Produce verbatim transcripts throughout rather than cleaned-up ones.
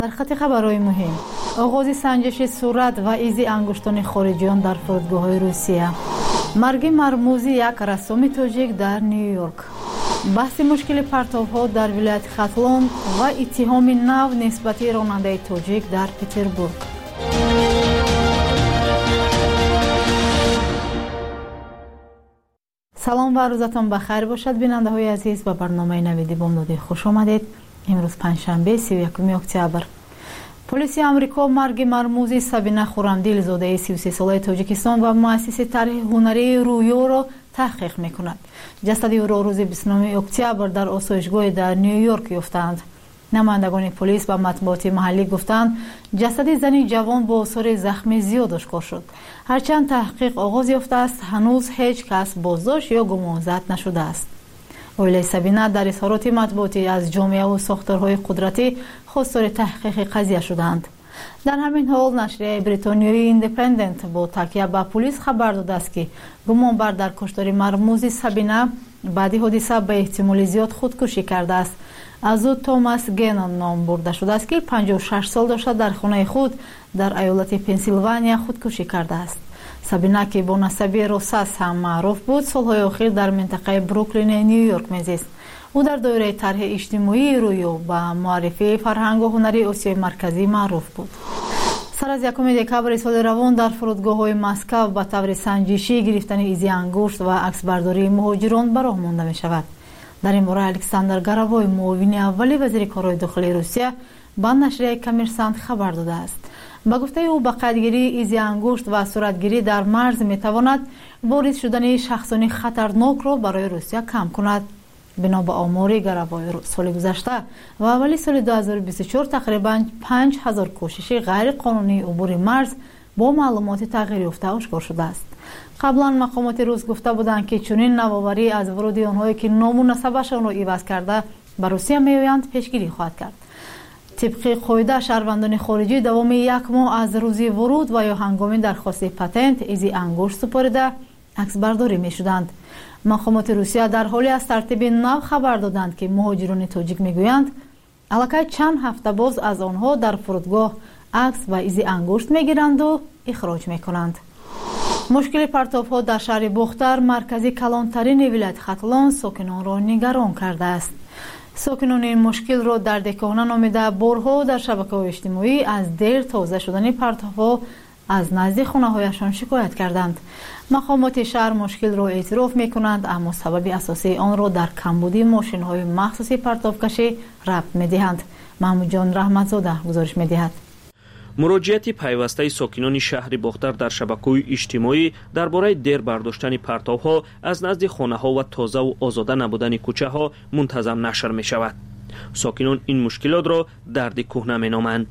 در خط خبرهای مهم آغاز سنجش صورت و ایزی انگشتان خارجیان در فرودگاه‌های روسیه، مرگ مرموزی یک رسام تاجیک در نیویورک، بحث مشکل پرتاب‌ها در ولایت خاتلون و اتهام نو نسبت راننده تاجیک در پتربورگ. سلام و روزتان بخیر باشد بیننده های عزیز و برنامه نویدی بامدادی خوش آمدید. امروز پنجشنبه سی و یکم اکتبر. پلیس آمریکا مرگ مرموزی سابینا خورمدیل زاده سی و سه ساله تاجیکستان و مؤسس طرح هنری رویو را تحقیق میکند. جسد او را روز بیست و نهم اکتبر در آسایشگاه در نیویورک یافتند. نمایندگان پلیس و مطبوعات محلی گفتند جسد زنی جوان با آثار زخم زیاد آشکار شد. هرچند تحقیق آغاز یافته است، هنوز هیچ کس بازداشت یا گمانزد نشده است. اویله سابینا در اظهارات مطبوعاتی از جامعه و ساختارهای قدرتی خواستار تحقیق قضیه شدند. در همین حال نشریه بریتانیایی ایندیپندنت با تکیه به پلیس خبر داده است که گمانبر در کشتار مرموز سابینا بعد حادثه به احتمال زیاد خودکشی کرده است. از او توماس گنون نام برده شده است که پنجاه و شش سال داشته در خانه خود در ایالت پنسیلوانیا خودکشی کرده است. سابینا که با نسبی روساس هم معروف بود، سالهای اخیر در منطقه بروکلین نیویورک میزیست. او در دایره طرح اجتماعی رویو با معرفی فرهنگ و هنری آسیای مرکزی معروف بود. سر از یکم دکبر سال روان در فرودگاه‌های مسکو به طور سنجشی گرفتن ایزی انگشت و عکسبرداری مهاجران به راه مانده می شود. در این باره الکساندر گراوای معاون اولی وزیر کارهای داخلی روسیه به نشریه کامرسانت خبر داده است. با گفته او به قیدگیری ایزی انگشت و صورتگیری در مرز می تواند وارد شدن شخصان خطرناک را برای روسیه کم کند. بنا به آمار گراوای سال گذشته و اولی سال دو هزار و بیست و چهار تقریبا پنج هزار کوشش غیر قانونی عبور مرز با معلومات تغییر یافته آشکار شده است. قبلا مقامات روس گفته بودند که چنین نوآوری از ورود آنهایی که نام و نسبشان را عوض کرده به روسیه میآیند پیشگیری خواهد کرد. طبق قاعده شهروندان خارجی دوام یک ماه از روزی ورود و یا هنگام درخواست پتنت ایزی انگشت سپارده عکس برداری می شدند. مقامات روسیه در حالی از ترتیب نو خبر دادند که مهاجران تاجیک میگویند الکی چند هفته باز از آنها در فرودگاه عکس و ایزی انگشت میگیرند و اخراج میکنند. مشکل پرتاب‌ها در شهر بختر مرکزی کلانترین ولایت خاتلون ساکنان را نگران کرده است. ساکنان این مشکل را در دکانه نامیده بارها در شبکه‌های اجتماعی از دیر تازه شدن پرتاب‌ها از نزد خانه‌هایشان شکایت کردند. مقامات شهر مشکل را اعتراف می‌کنند، اما سبب اساسی آن را در کمبودی ماشین‌های مخصوص پرتابکشی ربط می‌دهند. محمود جان رحمتزاده گزارش می‌دهد. مراجعت پیوسته ساکنان شهر بختر در شبکه‌های اجتماعی درباره دیر برداشتن پرتاب‌ها از نزد خانه‌ها و تازه و آزاده نبودن کوچه‌ها منتظم نشر می‌شود. ساکنان این مشکلات را درد کهنه می‌نامند.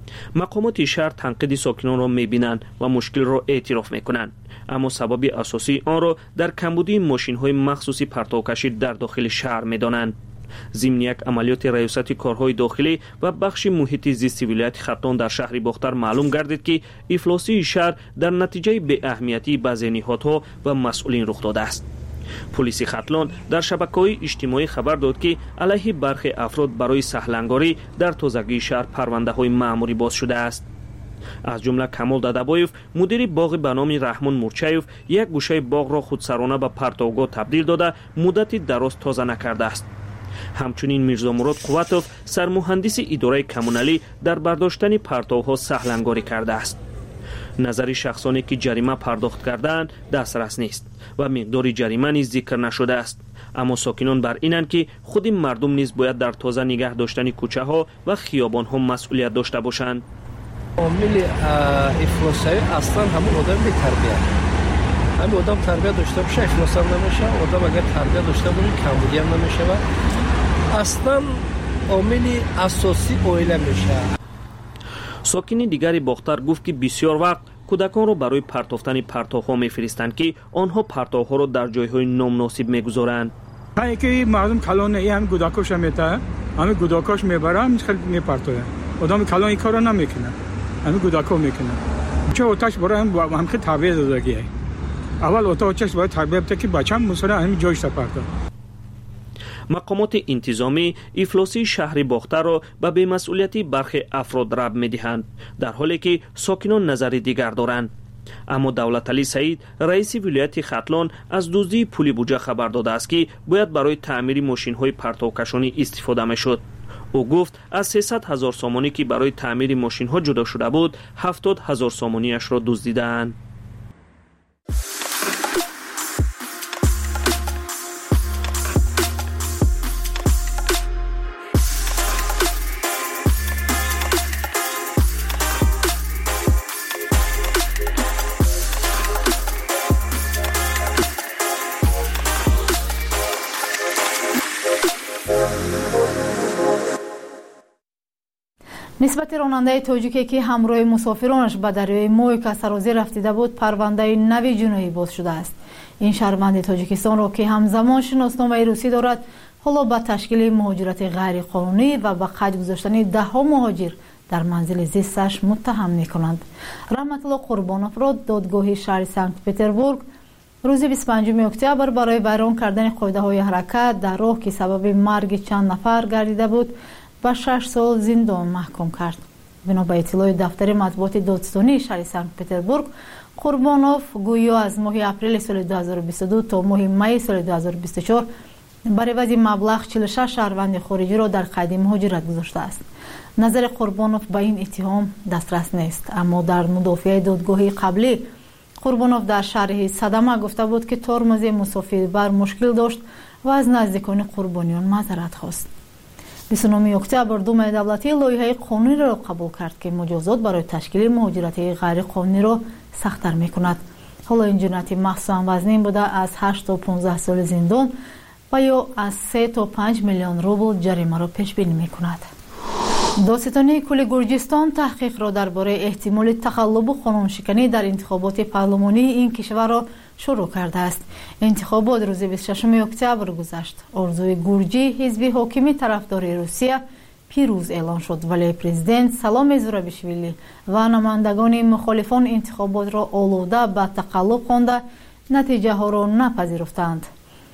مقامات شهر تنقید ساکنان را می‌بینند و مشکل را اعتراف می‌کنند، اما سبب اساسی آن را در کمبودی ماشین‌های مخصوصی پرتابکشی در داخل شهر می‌دانند. ضمن یک عملیات ریاست کارهای داخلی و بخش محیط زیستی ولایت خاتلون در شهر بختر معلوم گردید که افلاسی شهر در نتیجه بی اهمیتی بعضی نهادها و مسئولین رخ داده است. پلیس خاتلون در شبکه‌های اجتماعی خبر داد که علیه برخی افراد برای سهلنگاری در تازگی شهر پرونده‌های مأموری باز شده است. از جمله کمال دادابایف مدیر باغ به نام رحمان مورچایف یک گوشه باغ را خودسرانه به پرتابگاه تبدیل داده مدتی دراز تازه نکرده است. همچنین میرزا مراد قوتوف سرمهندس اداره کمونالی در برداشتن پرتاب‌ها سهلنگاری کرده است. نظر شخصانی که جریمه پرداخت کردند دسترس نیست و مقدار جریمه نیز ذکر نشده است، اما ساکنان بر اینند که خود مردم نیز باید در تازه نگه داشتن کوچه‌ها و خیابان‌ها مسئولیت داشته باشند. عامل افلاس‌های اصلا همون آدم به تربیت همین آدم تربیت داشته باشه افلاس هم نمیشه. آدم اگر تربیت داشته باشه کمبودی هم نمیشه. اصلا عامل اساسی اویله میشه. ساکنی دیگری بختر گفت که بسیار وقت کودکان را برای پرتافتن پرتاب‌ها می‌فرستند که آنها پرتاب‌ها را در جای‌های نامناسب می‌گذارند. هایی که مردم کلان ای هم کودکاش میته، همه کودکاش میبره، همین خیلی میپرتوه. آدم کلان این کارو نمیکنه. همین کودکا میکنه. چه اوتاش برای هم هم خیلی تربیت دادگیه. اول اوتاچش باید تربیت بده که بچه‌م مثلا همین جایش پرتو. مقامات انتظامی افلاسی شهر باخته را به بی‌مسئولیتی برخی افراد ربط می‌دهند، در حالی که ساکنان نظر دیگر دارند. اما دولت علی سعید رئیس ولایت ختلان از دزدی پول بودجه خبر داده است که باید برای تعمیر ماشین‌های پرتوکشانی استفاده می‌شد. او گفت از سیصد هزار سامانی که برای تعمیر ماشین‌ها جدا شده بود، هفتاد هزار سامانیش را دزدیدند. نسبت راننده تاجیکی که همراه مسافرانش به دریای مویکا سرازی رفتیده بود پرونده نوی جنایی باز شده است. این شهروند تاجیکستان را که همزمان شناسنامه روسی دارد حالا به تشکیل مهاجرت غیر قانونی و به قید گذاشتن ده ها مهاجر در منزل زیستش متهم می‌کنند. رحمت الله قربانوف را دادگاه شهر سنت پتربورگ روز بیست و پنجم اکتبر برای بیان کردن قاعده‌های حرکت در راه که سبب مرگ چند نفر گردیده بود با شش سال زندان محکوم کرد. بنا به اطلاع دفتر مطبوعات دادستانی شهر سنت پتربورگ، قربانوف گویا از ماه اپریل سال دو هزار و بیست و دو تا ماه می سال دو هزار و بیست و چهار برای عوض مبلغ چهل و شش شهروند خارجی را در قید مهاجرت گذاشته است. نظر قربانوف به این اتهام دسترس نیست، اما در مدافع دادگاهی قبلی قربانوف در شرح صدمه گفته بود که ترمز مسافربر مشکل داشت و از نزدیکان قربانیان معذرت خواست. بیست و نهم اکتبر دوم دولتی لایحه قانونی را قبول کرد که مجازات برای تشکیل مهاجرت غیر قانونی را سخت‌تر می‌کند. حالا این جنایت مخصوصاً وزنین بوده از هشت تا پانزده سال زندان و یا از سه تا پنج میلیون روبل جریمه را پیش بینی می‌کند. دادستانی کل گرجستان تحقیق را درباره احتمال تقلب و قانونشکنی در انتخابات پارلمانی این کشور را شروع کرده است. انتخابات روز بیست و ششم اکتبر گذشت. آرزوی گورجی حزب حاکمی طرفدار روسیه پیروز اعلان شد، ولی پرزیدنت سلام زورابیشویلی و نمایندگان مخالفان انتخابات را آلوده به تقلب خوانده نتیجه ها را نپذیرفتند.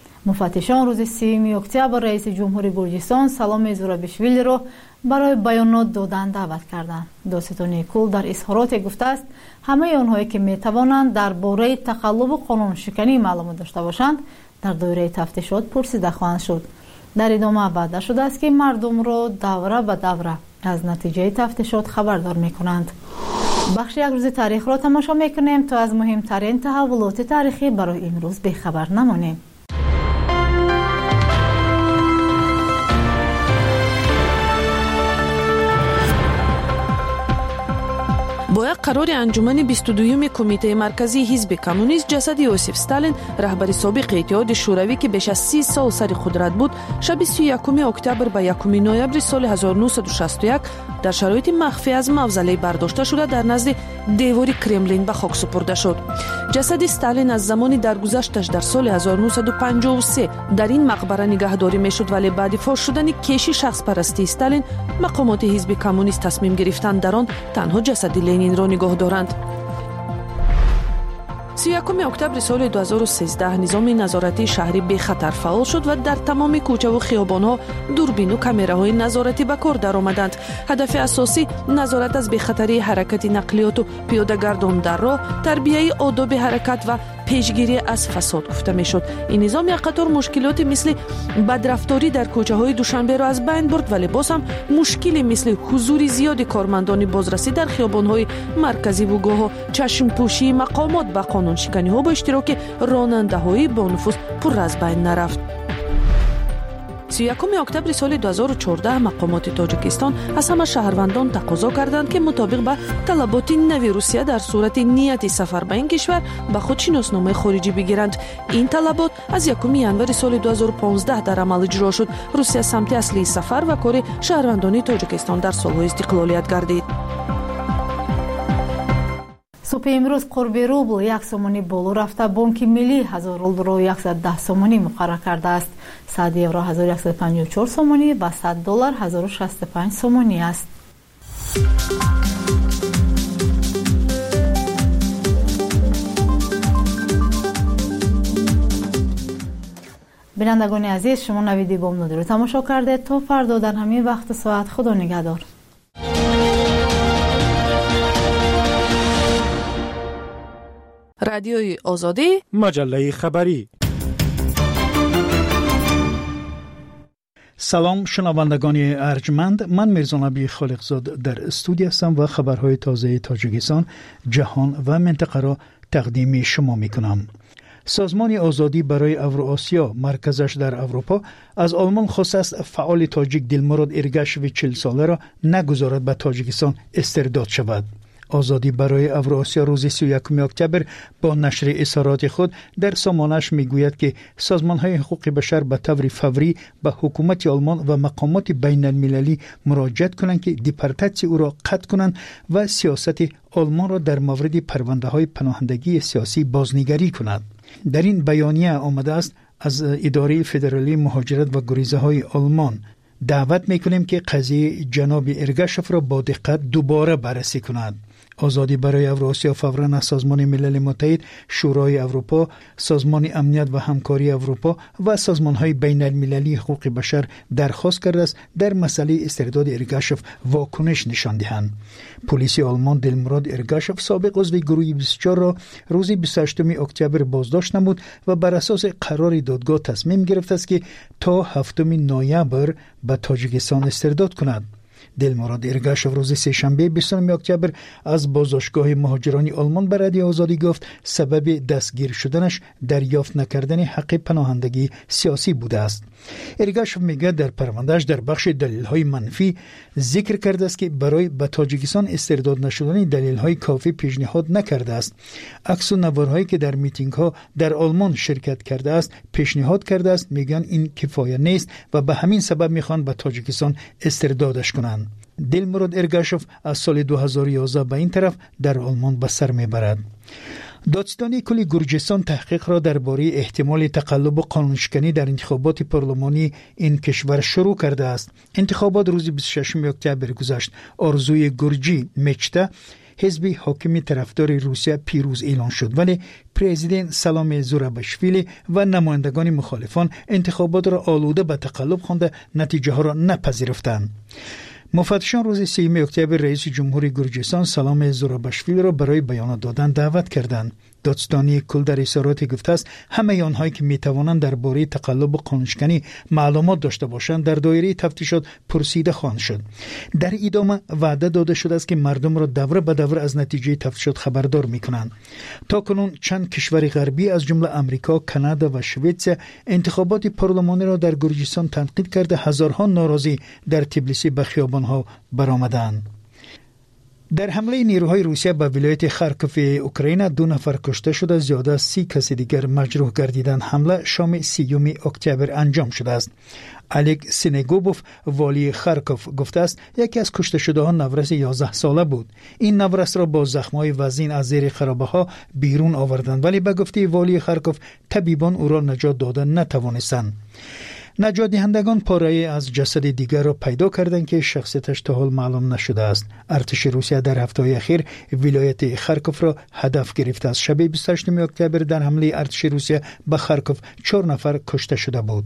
مفتشان روز سوم اکتبر رئیس جمهوری گرجستان سلام زورابیشویلی را برای بیانات دادن دعوت کردند. دادستانی کل در اظهارات گفته است همه آنهایی که می توانند درباره تقلب و قانون شکنی معلومات داشته باشند در دایره تفتیشات پرسیده خواهند شد. در ادامه وعده شده است که مردم را دوره به دوره از نتیجه تفتیشات خبردار می کنند. بخش یک روز تاریخ را تماشا می کنیم تا از مهمترین تحولات تاریخی برای امروز بی‌خبر نمانیم. با یک قرار انجمن بیست و دوم کمیته مرکزی حزب کمونیست جسد یوسف استالین رهبر سابق اتحاد شوروی که بیش از سی سال سر قدرت بود شب سی و یکم اکتبر به یکم نوامبر سال هزار و نهصد و شصت و یک در شرایط مخفی از موزله برداشته شده در نزد دیوار کرملین به خاک سپرده شد. جسد استالین از زمانی درگذشتش در سال هزار و نهصد و پنجاه و سه در این مقبره نگهداری میشد، ولی بعد فاش شدن کشی شخص پرستی استالین مقامات حزب کمونیست تصمیم گرفتند در آن تنها جسد لنین را نگاه دارند. سی و یکم اکتبر سال دو هزار و سیزده نظام نظارتی شهری به خطر فعال شد و در تمام کوچه و خیابان‌ها دوربین و کامراهای نظارتی به کار درآمدند. هدف اساسی نظارت از بی‌خطری حرکت نقلیات و پیاده‌گردان در راه، تربیت آداب حرکت و پیشگیری از فساد گفته میشد. این نظام یک قطار مشکلات مثل بدرفتاری در کوچه‌های دوشنبه را از بین برد، ولی باز هم مشکلی مثل حضور زیاد کارمندان بازرسی در خیابان‌های مرکزی و گاه چشم‌پوشی مقامات به قانون شکنی‌ها با اشتراک راننده‌های با نفوذ پر از بین نرفت. سی و یکم اکتبر سال دو هزار و چهارده مقامات تاجیکستان از همه شهروندان تقاضا کردند که مطابق با طلبات نوی روسیه در صورت نیت سفر به این کشور به خود شناسنامه خارجی بگیرند. این طلبات از یکم ژانویه سال دو هزار و پانزده در عمل اجرا شد. روسیه سمت اصلی سفر و کار شهروندان تاجیکستان در سالهای استقلالیت گردید. صبح امروز قرب روبل یک سومانی بالا رفته. بانک ملی هزار روبل را صد و ده سومانی مقرر کرده است. صد یورو هزار و صد و پنجاه و چهار سومانی و صد دلار هزار و شصت و پنج سومانی است. بینندگان عزیز، شما نویدی بامدادی رو تماشا کردید. تا فردا در همین وقت ساعت خدا نگهدار. رادیوی آزادی، مجله خبری. سلام شنوندگان ارجمند، من میرزا نبی خالقزاد در استودیو هستم و خبرهای تازه تاجیکستان، جهان و منطقه را تقدیم شما میکنم. سازمان آزادی برای اوراسیا مرکزش در اروپا از آلمان خواست است فعال تاجیک دلمراد ارگاشوی چهل ساله را نگذارد به تاجیکستان استرداد شود. آزادی برای اوراسیا روز سی و یکم اکتبر با نشر اظهارات خود در سامانه‌اش میگوید که سازمان‌های حقوق بشر به طور فوری به حکومت آلمان و مقامات بین المللی مراجعت کنند که دیپورتاسیون او را قطع کنند و سیاست آلمان را در مورد پرونده‌های پناهندگی سیاسی بازنگری کنند. در این بیانیه آمده است از اداره فدرالی مهاجرت و گریزه‌های آلمان دعوت میکنیم که قضیه جناب ارگاشف را با دقت دوباره بررسی کنند. آزادی برای اوراسیا فوراً از سازمان ملل متحد، شورای اروپا، سازمان امنیت و همکاری اروپا و سازمان‌های بین المللی حقوق بشر درخواست کرده است در مسئله استرداد ارگاشف واکنش نشان دهند. پلیس آلمان دلمراد ارگاشف سابق عضو گروه بیست و چهار را روز بیست و هشتم اکتبر بازداشت نمود و بر اساس قرار دادگاه تصمیم گرفت است که تا هفتم نوامبر به تاجیکستان استرداد کند. دلمراد ارگاشف روز سه‌شنبه بیستم اکتبر از بازداشتگاه مهاجران آلمان به رادیو آزادی گفت سبب دستگیر شدنش دریافت نکردن حق پناهندگی سیاسی بوده است. ارگاشف میگه در پروندهش در بخش دلیل‌های منفی ذکر کرده است که برای به تاجیکستان استرداد نشدن دلیل‌های کافی پیشنهاد نکرده است. عکس و نوارهایی که در میتینگ‌ها در آلمان شرکت کرده است پیشنهاد کرده است. میگن این کفایه نیست و به همین سبب میخوان به تاجیکستان استردادش کنند. دلمراد ارگاشف از سال دو هزار و یازده به این طرف در آلمان به سر میبرد. دادستانی کل گرجستان تحقیق را درباره احتمال تقلب و قانونشکنی در انتخابات پارلمانی این کشور شروع کرده است. انتخابات روز بیست و ششم اکتبر گذشت. آرزوی گرجی مچته حزب حاکم طرفدار روسیه پیروز اعلان شد، ولی پرزیدنت سلام زوراباشویلی و نمایندگان مخالفان انتخابات را آلوده به تقلب خوانده نتیجه ها را نپذیرفتند. مفتشان روز سیوم اکتبر رئیس جمهور گرجستان سلام زوراباشویلی را برای بیان دادن دعوت کردند. دادستانی کل در اظهاراتی گفته است همه آنهایی که میتوانند درباره تقلب و قانونشکنی معلومات داشته باشند در دایره تفتیشات پرسیده خواهند شد. در ادامه وعده داده شده است که مردم را دوره به دوره از نتیجه تفتیشات خبردار میکنند. تاکنون چند کشور غربی از جمله امریکا، کانادا و سوئیسرا انتخابات پارلمانی را در گرجستان تنقید کرده هزارها ناراضی در تبلیسی به خیابانها برآمدند. در حمله نیروهای روسیه به ولایت خارکوف اوکراین دو نفر کشته شده، زیاده از سی کس دیگر مجروح گردیدند. حمله شام سیوم اکتبر انجام شده است. الک سینگوبوف والی خارکوف گفته است یکی از کشته شده ها نورس یازده ساله بود. این نورس را با زخم‌های وزین از زیر خرابه ها بیرون آوردند، ولی به گفته والی خارکوف طبیبان او را نجات دادن نتوانستند. نجات دهندگان پاره از جسد دیگر را پیدا کردند که شخصیتش تا حال معلوم نشده است. ارتش روسیه در هفته اخیر ولایت خارکوف را هدف گرفته است. شب بیست و هشتم اکتبر در حمله ارتش روسیه به خارکوف چهار نفر کشته شده بود.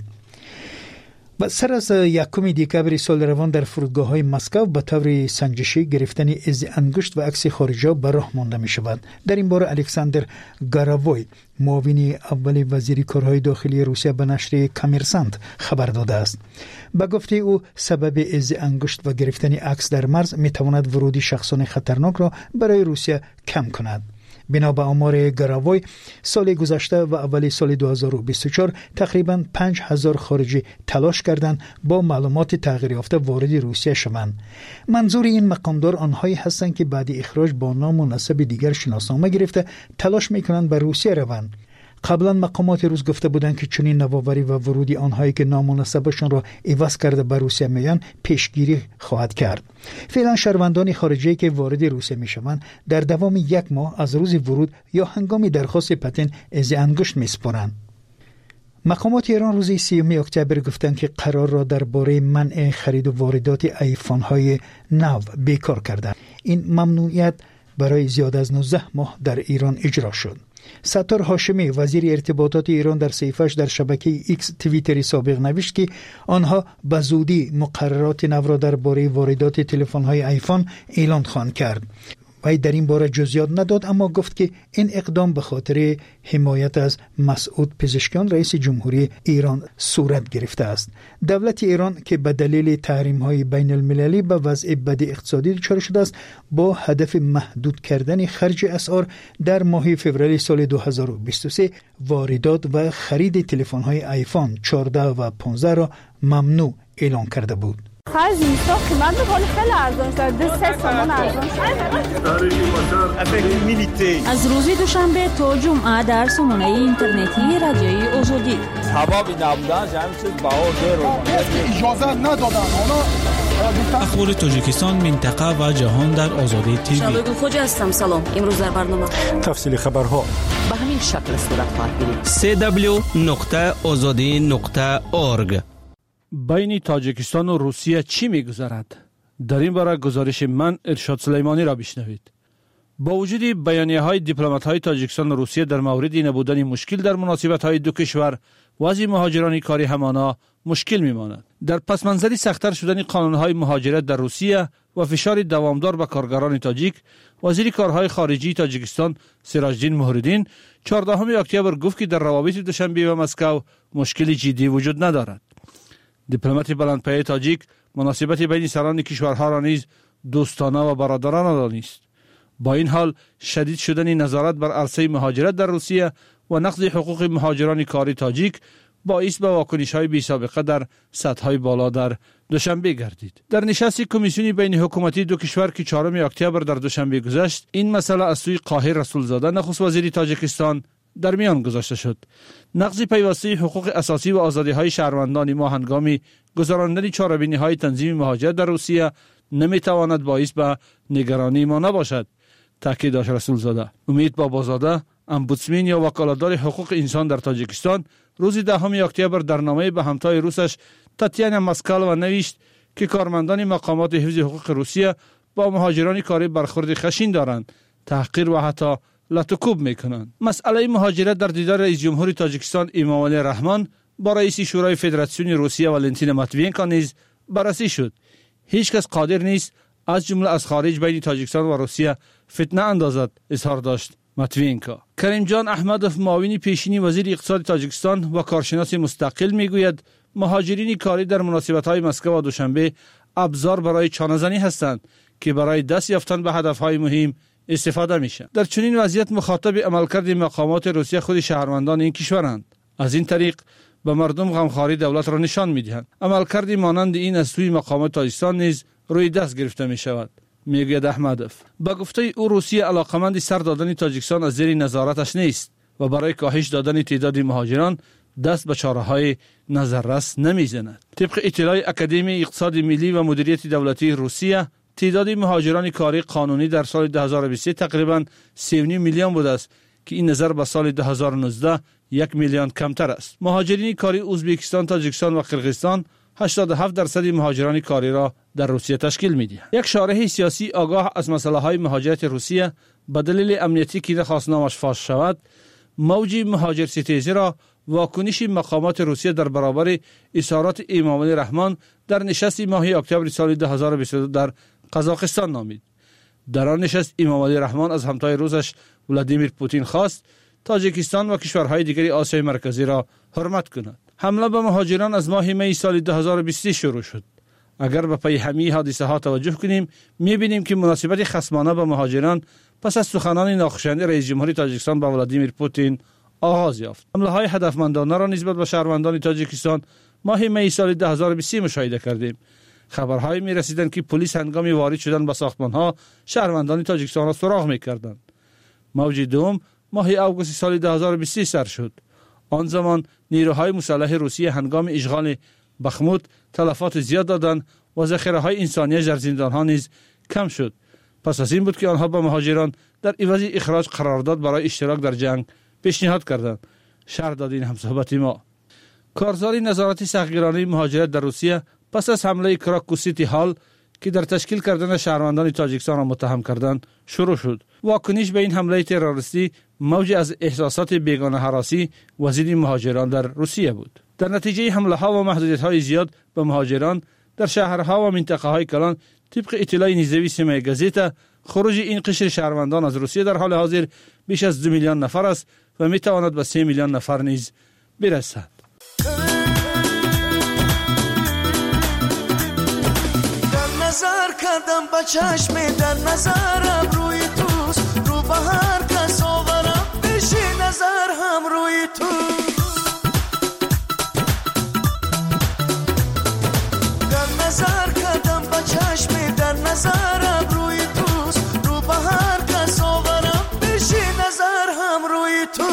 و سر از یکم دکبر سال روان در فرودگاه های مسکو به طور سنجشی گرفتن از انگشت و عکس خارجی به راه مانده می شود. در این باره الکساندر گاراوی معاون اول وزیر کارهای داخلی روسیه به نشر کامرسانت خبر داده است. به گفته او سبب از انگشت و گرفتن عکس در مرز می تواند ورود شخصان خطرناک را برای روسیه کم کند. بنا به آمار گراوی سال گذشته و اول سال دو هزار و بیست و چهار تقریباً پنج هزار خارجی تلاش کردند با معلومات تغییر یافته وارد روسیه شوند. منظور این مقامدار آنهایی هستند که بعد اخراج با نام و نسب دیگر شناسنامه گرفته تلاش میکنند به روسیه روند. قبلا مقامات روس گفته بودند که چنین نوآوری و ورودی آنهایی که نام و نسبشان را عوض کرده به روسیه میان پیشگیری خواهد کرد. فعلا شهروندان خارجی که وارد روسیه میشوند در دوام یک ماه از روز ورود یا هنگام درخواست پتن از انگشت میسپارند. مقامات ایران روز سیوم اکتبر گفتند که قرار را درباره منع خرید و واردات آیفون های نو بیکار کردند. این ممنوعیت برای زیاد از نوزده ماه در ایران اجرا شد. ستار هاشمی وزیر ارتباطات ایران در صفحه‌اش در شبکه ایکس توییتری سابق نوشت که آنها به زودی مقررات نو را درباره واردات تلفن‌های آیفون اعلان خواهند کرد. وی در این باره جزئیات نداد، اما گفت که این اقدام به خاطر حمایت از مسعود پزشکیان رئیس جمهوری ایران صورت گرفته است. دولت ایران که به دلیل تحریم‌های بین المللی به وضع بد اقتصادی دچار شده است، با هدف محدود کردن خرج اسعار در ماه فوریه سال دو هزار و بیست و سه واردات و خرید تلفن‌های آیفون چهارده و پانزده را ممنوع اعلان کرده بود. خرج اینستا قیمت می‌کنه خیلی ارزان شده، سه تومان ارزان شده. از روز دوشنبه تا جمعه در سامانه اینترنتی رادیوی آزادی حبابی نبودن جمعی چیز باور رو اجازه ندادن. اخبار تاجیکستان، منطقه و جهان در آزادی تیوی. شبگل خوجا هستم. سلام. امروز در برنامه تفصیل خبرها به همین شکل صورت خواهد گرفت. سی دبلیو نقطه آزادی نقطه اورگ. بین تاجیکستان و روسیه چی می‌گذرد؟ در این باره گزارش من ارشاد سلیمانی را بشنوید. با وجود بیانیه‌های دیپلمات‌های تاجیکستان و روسیه در مورد نبودن مشکل در مناسبت‌های دو کشور، وضع مهاجران کاری همانا مشکل می‌ماند. در پس منظری سخت‌تر شدن قانون‌های مهاجرت در روسیه و فشار دوامدار به کارگران تاجیک، وزیر کارهای خارجی تاجیکستان سراجدین مهردین چهاردهم اکتبر گفت که در روابط دوشنبه و مسکو مشکلی جدی وجود ندارد. دیپلمات بلندپایه تاجیک مناسبت بین سران کشورها را نیز دوستانه و برادرانه دانست. با این حال شدید شدن نظارت بر عرصه مهاجرت در روسیه و نقض حقوق مهاجران کاری تاجیک باعث به واکنش‌های بی‌سابقه در سطح‌های بالا در دوشنبه گردید. در نشست کمیسیون بین حکومتی دو کشور که چهارم اکتبر در دوشنبه گذشت، این مسئله از سوی قاهر رسولزاده نخست وزیر تاجیکستان در میان گذاشته شد. نقض پیوسته حقوق اساسی و آزادی‌های شهروندان ما هنگام گذراندن چهاربینی‌های تنظیم مهاجرت در روسیه نمی‌تواند باعث به نگرانی ما نباشد، تاکید داشت رسولزاده. امید بابازاده، امبودسمن یا وکالتدار حقوق انسان در تاجیکستان، روز دهم اکتبر در نامه به همتای روسش تاتیانا ماسکالوا نوشت که کارمندان مقامات حفظ حقوق روسیه با مهاجران کاری برخورد خشن دارند، تحقیر و حتی لطوکوب میکنند. مسئله مهاجرت در دیدار رئیس جمهور تاجیکستان امامعلی رحمان با رئیس شورای فدراسیون روسیه والنتین ماتوینکو نیز بررسی شد. هیچ کس قادر نیست از جمله از خارج بین تاجیکستان و روسیه فتنه اندازد، اظهار داشت ماتوینکو. کریم جان احمدوف، معاون پیشینی وزیر اقتصاد تاجیکستان و کارشناس مستقل، میگوید مهاجرین کاری در مناسبت‌های مسکو و دوشنبه ابزار برای چانه‌زنی هستند که برای دست یافتن به هدف‌های مهم استفاده میشه. در چنین وضعیت مخاطب عملکرد مقامات روسیه خود شهروندان این کشورند. از این طریق به مردم غمخواری دولت را نشان میدهند. عملکرد مانند این از سوی مقامات تاجیکستان نیز روی دست گرفته می شود، میگوید احمدوف. با گفته او روسیه علاقمند سر دادن تاجیکستان از زیر نظارتش نیست و برای کاهش دادن تعداد مهاجران دست به چاره‌های نظررس نمیزند. طبق اطلاع اکادمی اقتصاد ملی و مدیریت دولتی روسیه، تعداد مهاجران کاری قانونی در سال دو هزار و بیست و سه تقریباً سه و نیم میلیون بوده است که این نظر به سال دو هزار و نوزده یک میلیون کمتر است. مهاجرین کاری ازبکستان، تاجیکستان و قرقیزستان هشتاد و هفت درصد مهاجران کاری را در روسیه تشکیل می‌دهند. یک شارح سیاسی آگاه از مسائل مهاجرت روسیه به دلیل امنیتی که نخواست نامش فاش شود، موج مهاجر ستیزی را واکنش مقامات روسیه در برابر اظهارات امامعلی رحمان در نشست ماه اکتبر سال دو هزار و بیست و دو در قزاقستان نامید. در آن نشست امامعلی رحمان از همتای روسش ولادیمیر پوتین خواست تاجیکستان و کشورهای دیگری آسیای مرکزی را حرمت کند. حمله به مهاجران از ماه می سال دو هزار و بیست شروع شد. اگر به پی همه حادثه ها توجه کنیم، می‌بینیم که مناسبت خصمانه به مهاجران پس از سخنان ناخوشایند رئیس جمهور تاجیکستان با ولادیمیر پوتین آغاز یافت. حمله های هدفمندانه را نسبت به شهروندان تاجیکستان ماه می سال دو هزار و بیست مشاهده کردیم. خبرهای می‌رسیدند که پلیس هنگام وارد شدن به ساختمان‌ها شهروندان تاجیکستان را سراغ می‌کردند. موج دوم ماه آگوست سال دو هزار و بیست سر شد. آن زمان نیروهای مسلح روسیه هنگام اشغال بخموت تلفات زیاد دادند و ذخیره‌های انسانی در زندان‌ها نیز کم شد. پس از این بود که آنها به مهاجران در عوض اخراج قرارداد برای اشتراک در جنگ پیشنهاد کردند. شرح داد این همصحبت ما. کارزار نظارت سختگیرانه مهاجرت در روسیه پس از حمله کراکو سیتی هال که در تشکیل کردن شهروندان تاجیکستان را متهم کردند شروع شد. واکنش به این حمله تروریستی موج از احساسات بیگانه هراسی وزیر مهاجران در روسیه بود. در نتیجه حمله ها و محدودیت های زیاد به مهاجران در شهرها و منطقه های کلان، طبق اطلاع نیزوی سیمای گازیتا، خروج این قشر شهروندان از روسیه در حال حاضر بیش از دو میلیون نفر است و می تواند به سه میلیون نفر نیز برسد. در نظر کردم با چشم در نظرم روی توست، رو به هر کس آورم بشی نظر هم روی تو. در نظر کردم با چشم در نظرم روی توست، رو به هر کس آورم بشی نظر هم روی تو.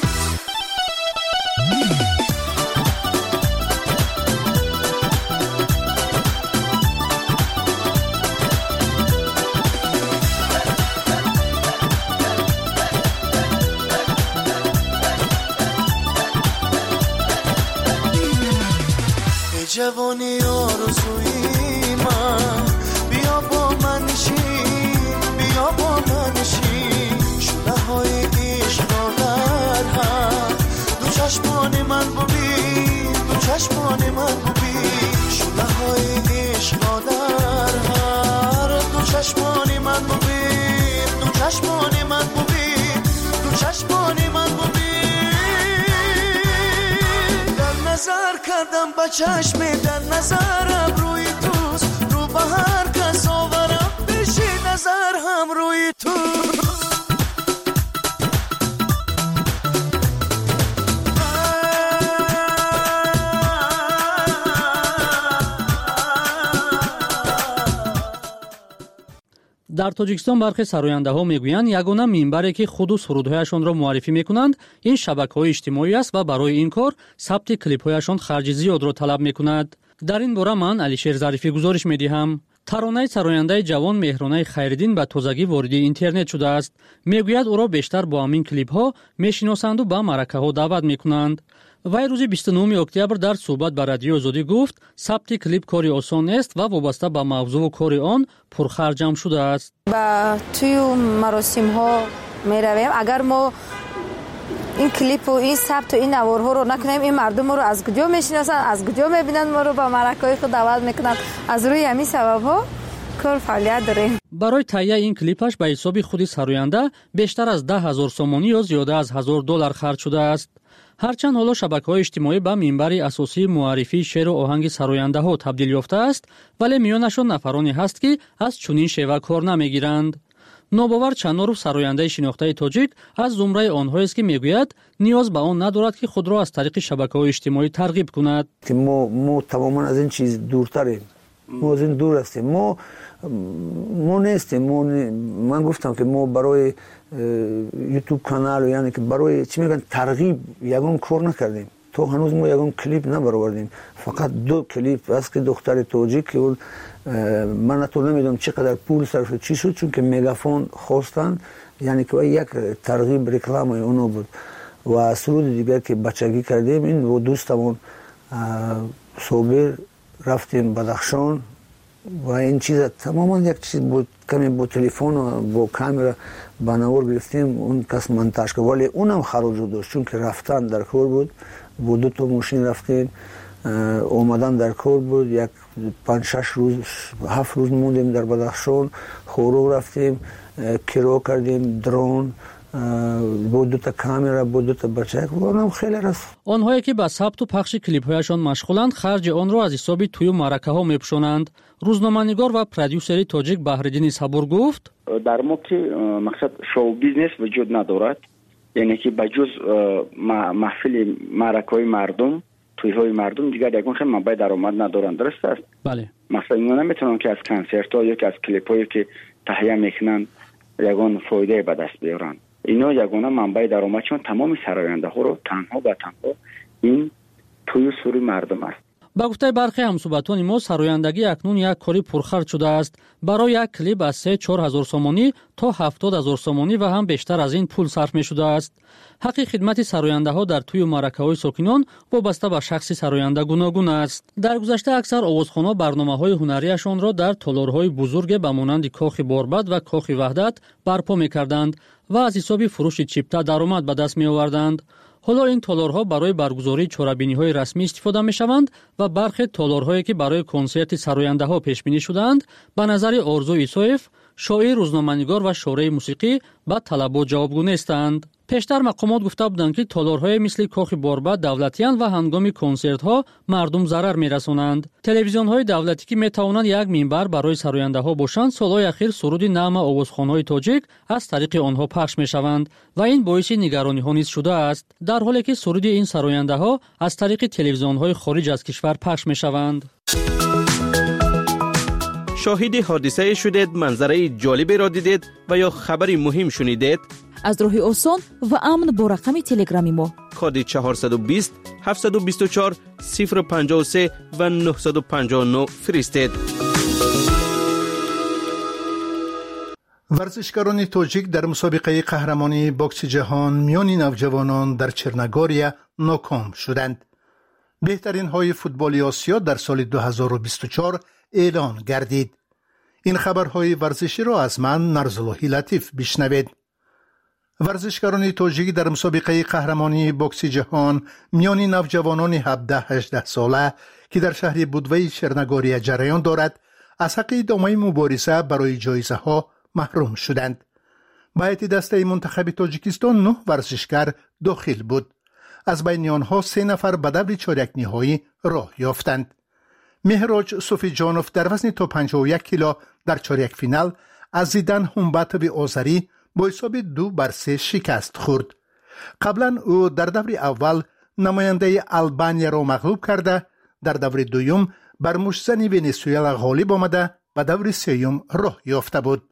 جوانی آرزوی من، بیا با من شین، بیا با من شین. شونه های عشق را در هم دو چشمان من ببین، دو چشمان من ببین. شونه های عشق را در هم دو چشمان من ببین، دو چشمان من ببین، دو چشمان من ببین. نظر کردم با چشم در نظرم روی توست، رو به هر کس آورم بشی نظر هم روی تو. در تاجیکستان برخی سراینده‌ها میگویند یگانه منبری که خود و سرودهایشان را معرفی میکنند این شبکه‌های اجتماعی است و برای این کار ثبت کلیپ‌هایشان خرج زیاد را طلب میکند. در این باره من علیشیر ظریفی گزارش میدهم. ترانه سراینده جوان مهرانه خیرالدین به تازگی وارد اینترنت شده است. میگوید او را بیشتر با همین کلیپ‌ها میشناسند و به معرکه‌ها دعوت میکنند. وی روز بیست و نهم اکتبر در صحبت با رادیو آزادی گفت ثبت کلیپ کاری آسان است و وابسته به موضوع و کار آن پرخرج هم شده است. با توی مراسم ها می رویم، اگر ما این کلیپ و این ثبت و این نوارها رو نکنیم، این مردم ما رو از کجا میشناسن، از کجا میبینن ما رو به معرکه‌های خود دعوت میکنن. از روی همین سبب ها کار فعالیت داریم. برای تهیه این کلیپش به حساب خود سراینده بیشتر از ده هزار سومانی یا زیاده از هزار دلار خرج شده است. هرچند حالا شبکه‌های اجتماعی به منبری اساسی معرفی شعر و آهنگ سراینده‌ها تبدیل یافته است، ولی میانشان نفرانی هست که از چنین شیوه کار نمیگیرند. نوباور چنارو سراینده شناخته تاجیک از زمره آنهایی است که میگوید نیاز به آن ندارد که خود را از طریق شبکه‌های اجتماعی ترغیب کند. ما ما تماما از این چیز دورتریم. ما از این دور هستیم. ما ما نیستیم. ما من گفتم که ما برای یوتیوب کانال، یعنی که برای چی میگن ترغیب یگان کار نکردیم. تو هنوز ما یگان کلیپ نبرآوردیم. فقط دو کلیپ است که دختر تاجیک که من تو نمیدونم چقدر پول صرف چی شد، چون که مگافون خواستن، یعنی که یک ترغیب رکلام اونو بود. و سرود دیگر که بچگی کردیم، این و دوستمون صبر رفتیم بدخشان و این چیز تماما یک چیز بود، کمی با تلفن و با کامera بناور گرفتیم، اون کس منتاج کرد، ولی اونم خراج داشت چون که رفتن در کار بود. با دو تا ماشین رفتیم، اومدن در کار بود. یک پنج شش روز هفت روز موندیم در بدخشان. خورو رفتیم، کرو کردیم، درون با دو تا کامera، با دو تا بچه، اونم خیلی رفت. آنهایی که به ثبت و پخش کلیپ هایشان مشغولند خرج آن را از حساب توی معرکه ها میپوشانند. روزنامه‌نگار و پرودیوسر تاجیک بهرالدین صبور گفت در ما که مقصد شو بیزنس وجود ندارد، یعنی که بجز محفل معرکه‌های مردم، توی‌های مردم دیگر یگان خیلی منبع درآمد ندارند. درست است؟ بله. مثلا اینا نمیتونن که از کنسرت‌ها یا که از کلیپ‌هایی که تهیه میکنن یگان فایده به دست بیارن. اینا یگانه منبع درآمدشون تمام سراینده‌ها رو تنها و تنها این توی سوری مردم است. ба гуфтаи бархе ҳамсӯҳбатони мо сарояндагӣ акнун як кори пурхарҷ шудааст. барои як клип аз се чор ҳазор сомонӣ то ҳафтод ҳазор сомонӣ ва ҳам бештар аз ин пул сарф мешудааст. ҳаққи хидмати сарояндаҳо дар тӯю маъракаҳои сокинон вобаста ба шахси сароянда гуногун аст. дар гузашта аксар овозхонҳо барномаҳои ҳунарияшонро дар толорҳои бузурге ба монанди кохи Борбад ва кохи Ваҳдат барпо мекарданд ва аз ҳисоби фурӯши чипта даромад ба даст меоварданд. ҳоло ин толорҳо барои баргузории чорабиниҳои расмӣ истифода мешаванд ва бархе толорҳое ки барои консерти сарояндаҳо пешбинӣ шудаанд ба назари Орзу Исоев, шоир, рӯзноманигор ва шораи мусиқӣ ба талабот ҷавобгӯ нестанд. пештар мақомот гуфта буданд ки толорҳое мисли кохи Борбад давлатиянд ва ҳангоми консертҳо мардум зарар мерасонанд. телевизионҳои давлатӣ ки метавонанд як минбар барои сарояндаҳо бошанд, солҳои ахир суруди наъма овозхонҳои тоҷик аз тариқи онҳо пахш мешаванд ва ин боиси нигарониҳо низ шудааст, дар ҳоле ки суруди ин сарояндаҳо аз тариқи телевизионҳои хориҷ аз кишвар пахш мешаванд. шоҳиди ҳодисае шудед, манзараи ҷолиберо дидед ва ё хабари муҳим шунидед? аз роҳи осон ва амн бо рақами телеграми мо коди чаҳорсаду бист ҳафтсаду бисту чор сифр панҷоҳу се ва нуҳсаду панҷоҳу нӯ фиристед. ورزشکاران توجیک در مسابقه قهرمانی بوکس جهان میان نوجوانان در چرنگوریا ناکام شدند. بهترین های فوتبالی آسیا در سال دو هزار و بیست و چهار اعلان گردید. این خبرهای ورزشی را از من نرزاللهی لطیف بشنوید. ورزشکاران توجیک در مسابقه قهرمانی بوکس جهان میان نوجوانان هفده هجده ساله که در شهر بودوی چرنگوریا جریان دارد از حق ادامه مبارزه برای جایزه ها محروم شدند. به هیئت دسته منتخب تاجیکستان نه ورزشکار داخل بود. از بین آنها سه نفر به دور چهارک نهایی راه یافتند. مهراج صوفی جانوف در وزن تا پنجاه و یک کیلو در چهارک فینال از زیدان همباتوی آذری با حساب دو بر سه شکست خورد. قبلا او در دور اول نماینده آلبانیا را مغلوب کرده، در دور دوم بر مشتزن ونزوئلا غالب آمده و دور سوم راه یافته بود.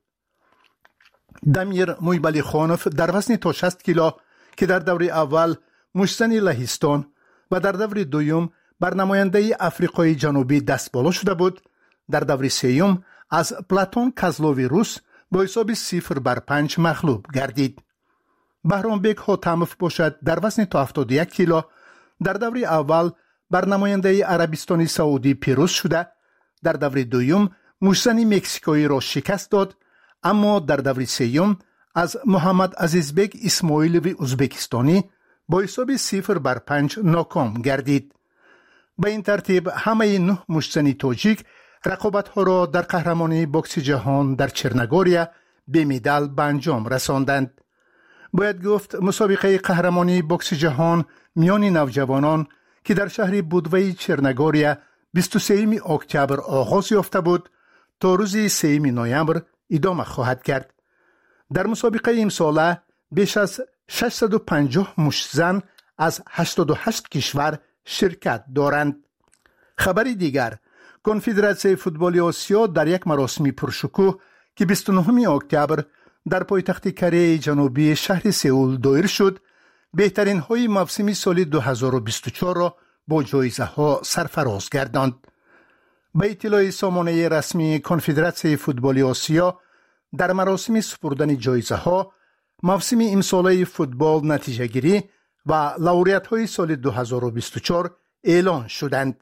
دمیر مویبالی خانوف در وزن تا شصت کیلو که در دور اول مشتزن لهستان و در دور دوم بر نماینده افریقای جنوبی دست بالا شده بود، در دور سوم از پلاتون کازلووی روس با حساب صفر بر پنج مغلوب گردید. بهرامبک حاتموف باشد در وزن تا هفتاد و یک کیلو در دور اول بر نماینده عربستان سعودی پیروز شده، در دور دوم مشتزن مکزیکایی را شکست داد، اما در دور سوم از محمد عزیزبک اسماعیلوی ازبکستانی با حساب صفر بر پنج ناکام گردید. به این ترتیب همه نه مشتزن تاجیک رقابت‌ها را در قهرمانی بوکس جهان در چرنگوریا به مدال به انجام رساندند. باید گفت مسابقه قهرمانی بوکس جهان میان نوجوانان که در شهر بودوی چرنگوریا بیست و سوم اکتبر آغاز یافته بود تا روز سوم نوامبر ادامه خواهد کرد. در مسابقه امساله بیش از ششصد و پنجاه مشتزن از هشتاد و هشت کشور شرکت دارند. خبری دیگر، کنفدراسیون فوتبال آسیا در یک مراسم پرشکوه که بیست و نهم اکتبر در پایتخت کره جنوبی شهر سئول دایر شد، بهترین های موسم سال دو هزار و بیست و چهار را با جایزه ها سرفراز گرداند. به اطلاع سامانه رسمی کنفدراسیون فوتبال آسیا، در مراسم سپردن جایزه ها موسم امساله فوتبال نتیجه گیری و لوریت های سال دو هزار و بیست و چهار اعلان شدند.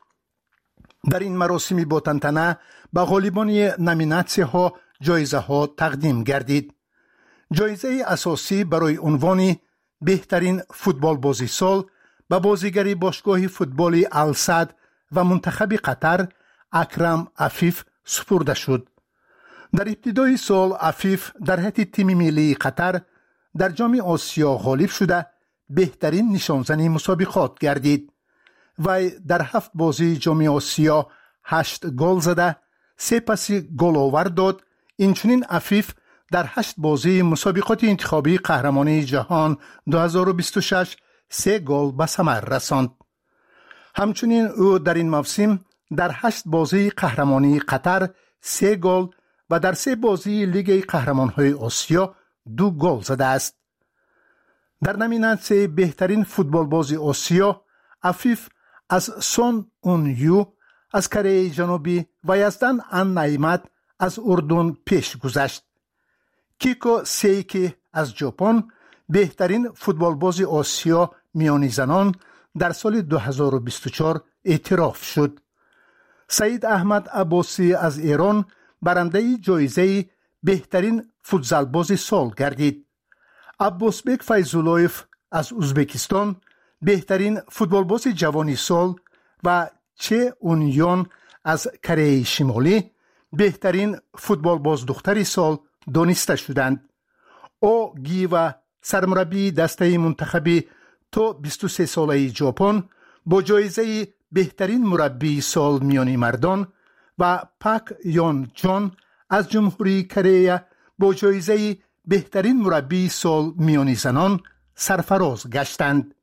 در این مراسم با تنتنه به غالبان نامیناسیون ها جایزه ها تقدیم گردید. جایزه اساسی برای عنوان بهترین فوتبال بازی سال به بازیگر باشگاه فوتبال السد و منتخب قطر اکرم عفیف سپرده شد. در ابتدای سال عفیف در هیئت تیم ملی قطر در جام آسیا غالب شده بهترین نشانزن مسابقات گردید. و در هفت بازی جام آسیا هشت گل زده، سه پاس گل آور داد. اینچنین عفیف در هشت بازی مسابقات انتخابی قهرمانی جهان دو هزار و بیست و شش سه گل به ثمر رساند. همچنین او در این موسم در هشت بازی قهرمانی قطر سه گل و در سه بازی لیگ قهرمان‌های آسیا دو گل زده است. در نامیناسیون بهترین فوتبال بازی آسیا عفیف از سون اون یو از کره جنوبی و یزدان ان نعمت از اردن پیش گذشت. کیکو سیکی از ژاپن بهترین فوتبالباز آسیا میانی زنان در سال دو هزار و بیست و چهار اعتراف شد. سعید احمد عباسی از ایران برنده جایزه بهترین فوتزالباز سال گردید. عباسبک فیض‌اللهیف از ازبکستان بهترین فوتبالباز جوانی سال و چه اونیون از کره شمالی بهترین فوتبالباز دختری سال دانسته شدند. او گیوا سرمربی دسته منتخبی تو بیست و سه ساله ژاپن با جایزه بهترین مربی سال میانی مردان و پاک یون جون از جمهوری کره با جایزه بهترین مربی سال میانی زنان سرفراز گشتند.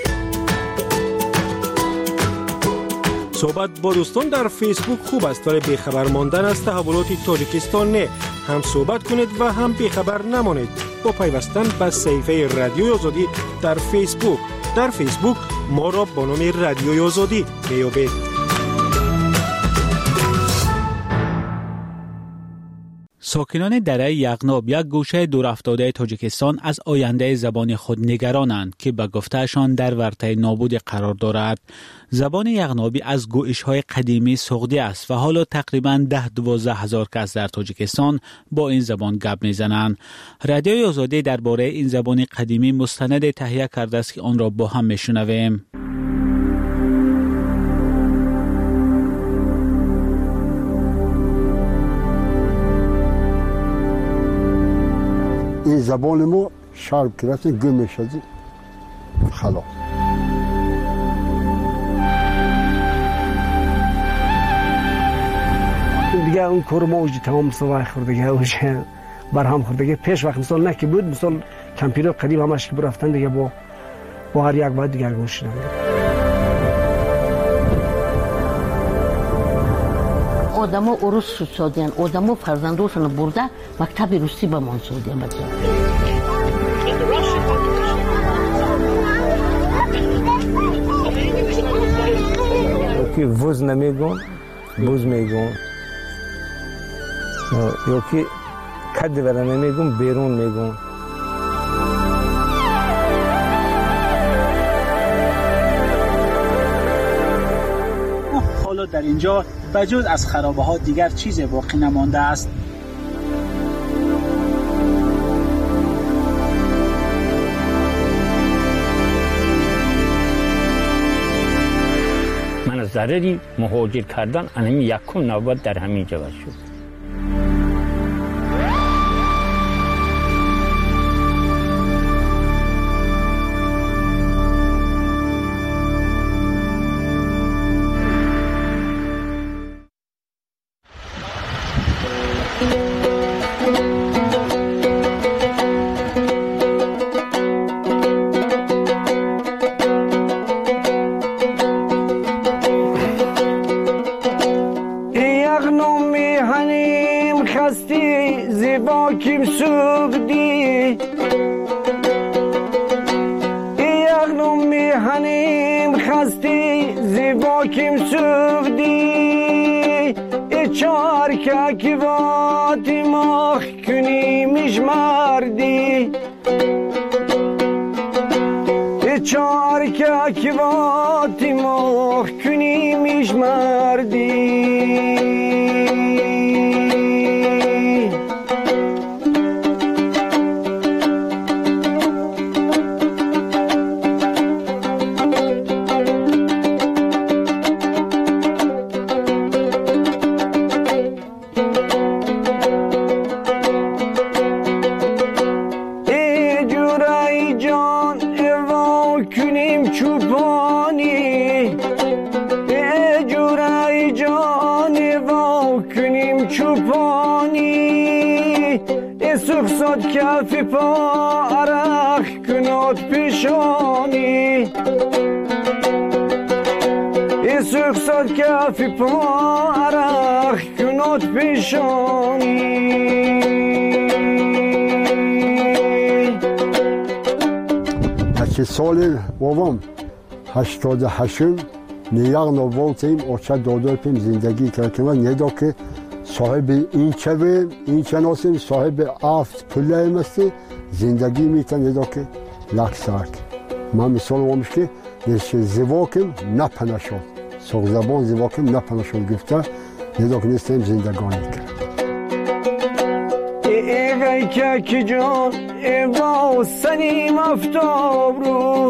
صحبت با دوستان در فیسبوک خوب است ولی بیخبر ماندن از تحولات تاجیکستان نه. هم صحبت کنید و هم بیخبر نمانید با پیوستن به صفحه رادیوی آزادی در فیسبوک. در فیسبوک ما را با نام رادیوی آزادی میابید. ساکنان دره یغناب یک گوشه دورافتاده تاجیکستان از آینده زبان خود نگرانند که به گفتهشان در ورطه نابود قرار دارد. زبان یغنابی از گویش‌های قدیمی سوخته است و حالا تقریباً ده دوازده هزار کس در تاجیکستان با این زبان گپ میزنند. رادیوی آزادی درباره این زبان قدیمی مستند تهیه کرده است که آن را با هم میشنویم. این زبان ما شرب کرده گم شده خلاص. دیگه اون کار ما اوجی تمام سوای خوردگی اوجی بر هم خوردگی پیش وقت مثال نه که بود مثال کمپیوتر قدیم همش که برفتن دیگه با با هر یک باید دیگر گوش نداره. آدم‌ها عروس شد سادیان، آدم‌ها فرزندوشون برده مکتب روسی به من سادیان بچه. که وز نمیگون، بوز میگون. یا که کد برای نمیگون، بیرون میگون. حالا در اینجا بجز از خرابه ها دیگر چیز باقی نمانده است. من از ضرری مهاجر کردن انمی یکم نوبت در همین جا شد. Kim sugdi Yaghnum mi hanim khasti ziba kim sugdi Echar ka kivati makh kuni mishmardi Echar ka kivati makh kuni mishmardi سخصد کفی پا عرق کنات پیشانی ای سخصد کفی پا عرق کنات پیشانی هشت سال بابام هشتاد هشتم نیاق نوولتیم اوچه دادر پیم زندگی کردیم نیدا که صاحب این چه و این چه ناسیم صاحب افت پله مستی زندگی میتن نیدا که لکساک من مثال وامش که نشه زواکم نپنه شد سوق زبان زواکم نپنه شد گفته نیدا که نیستیم زندگانی کرد ای که کی جان ای با سنیم افتاب رو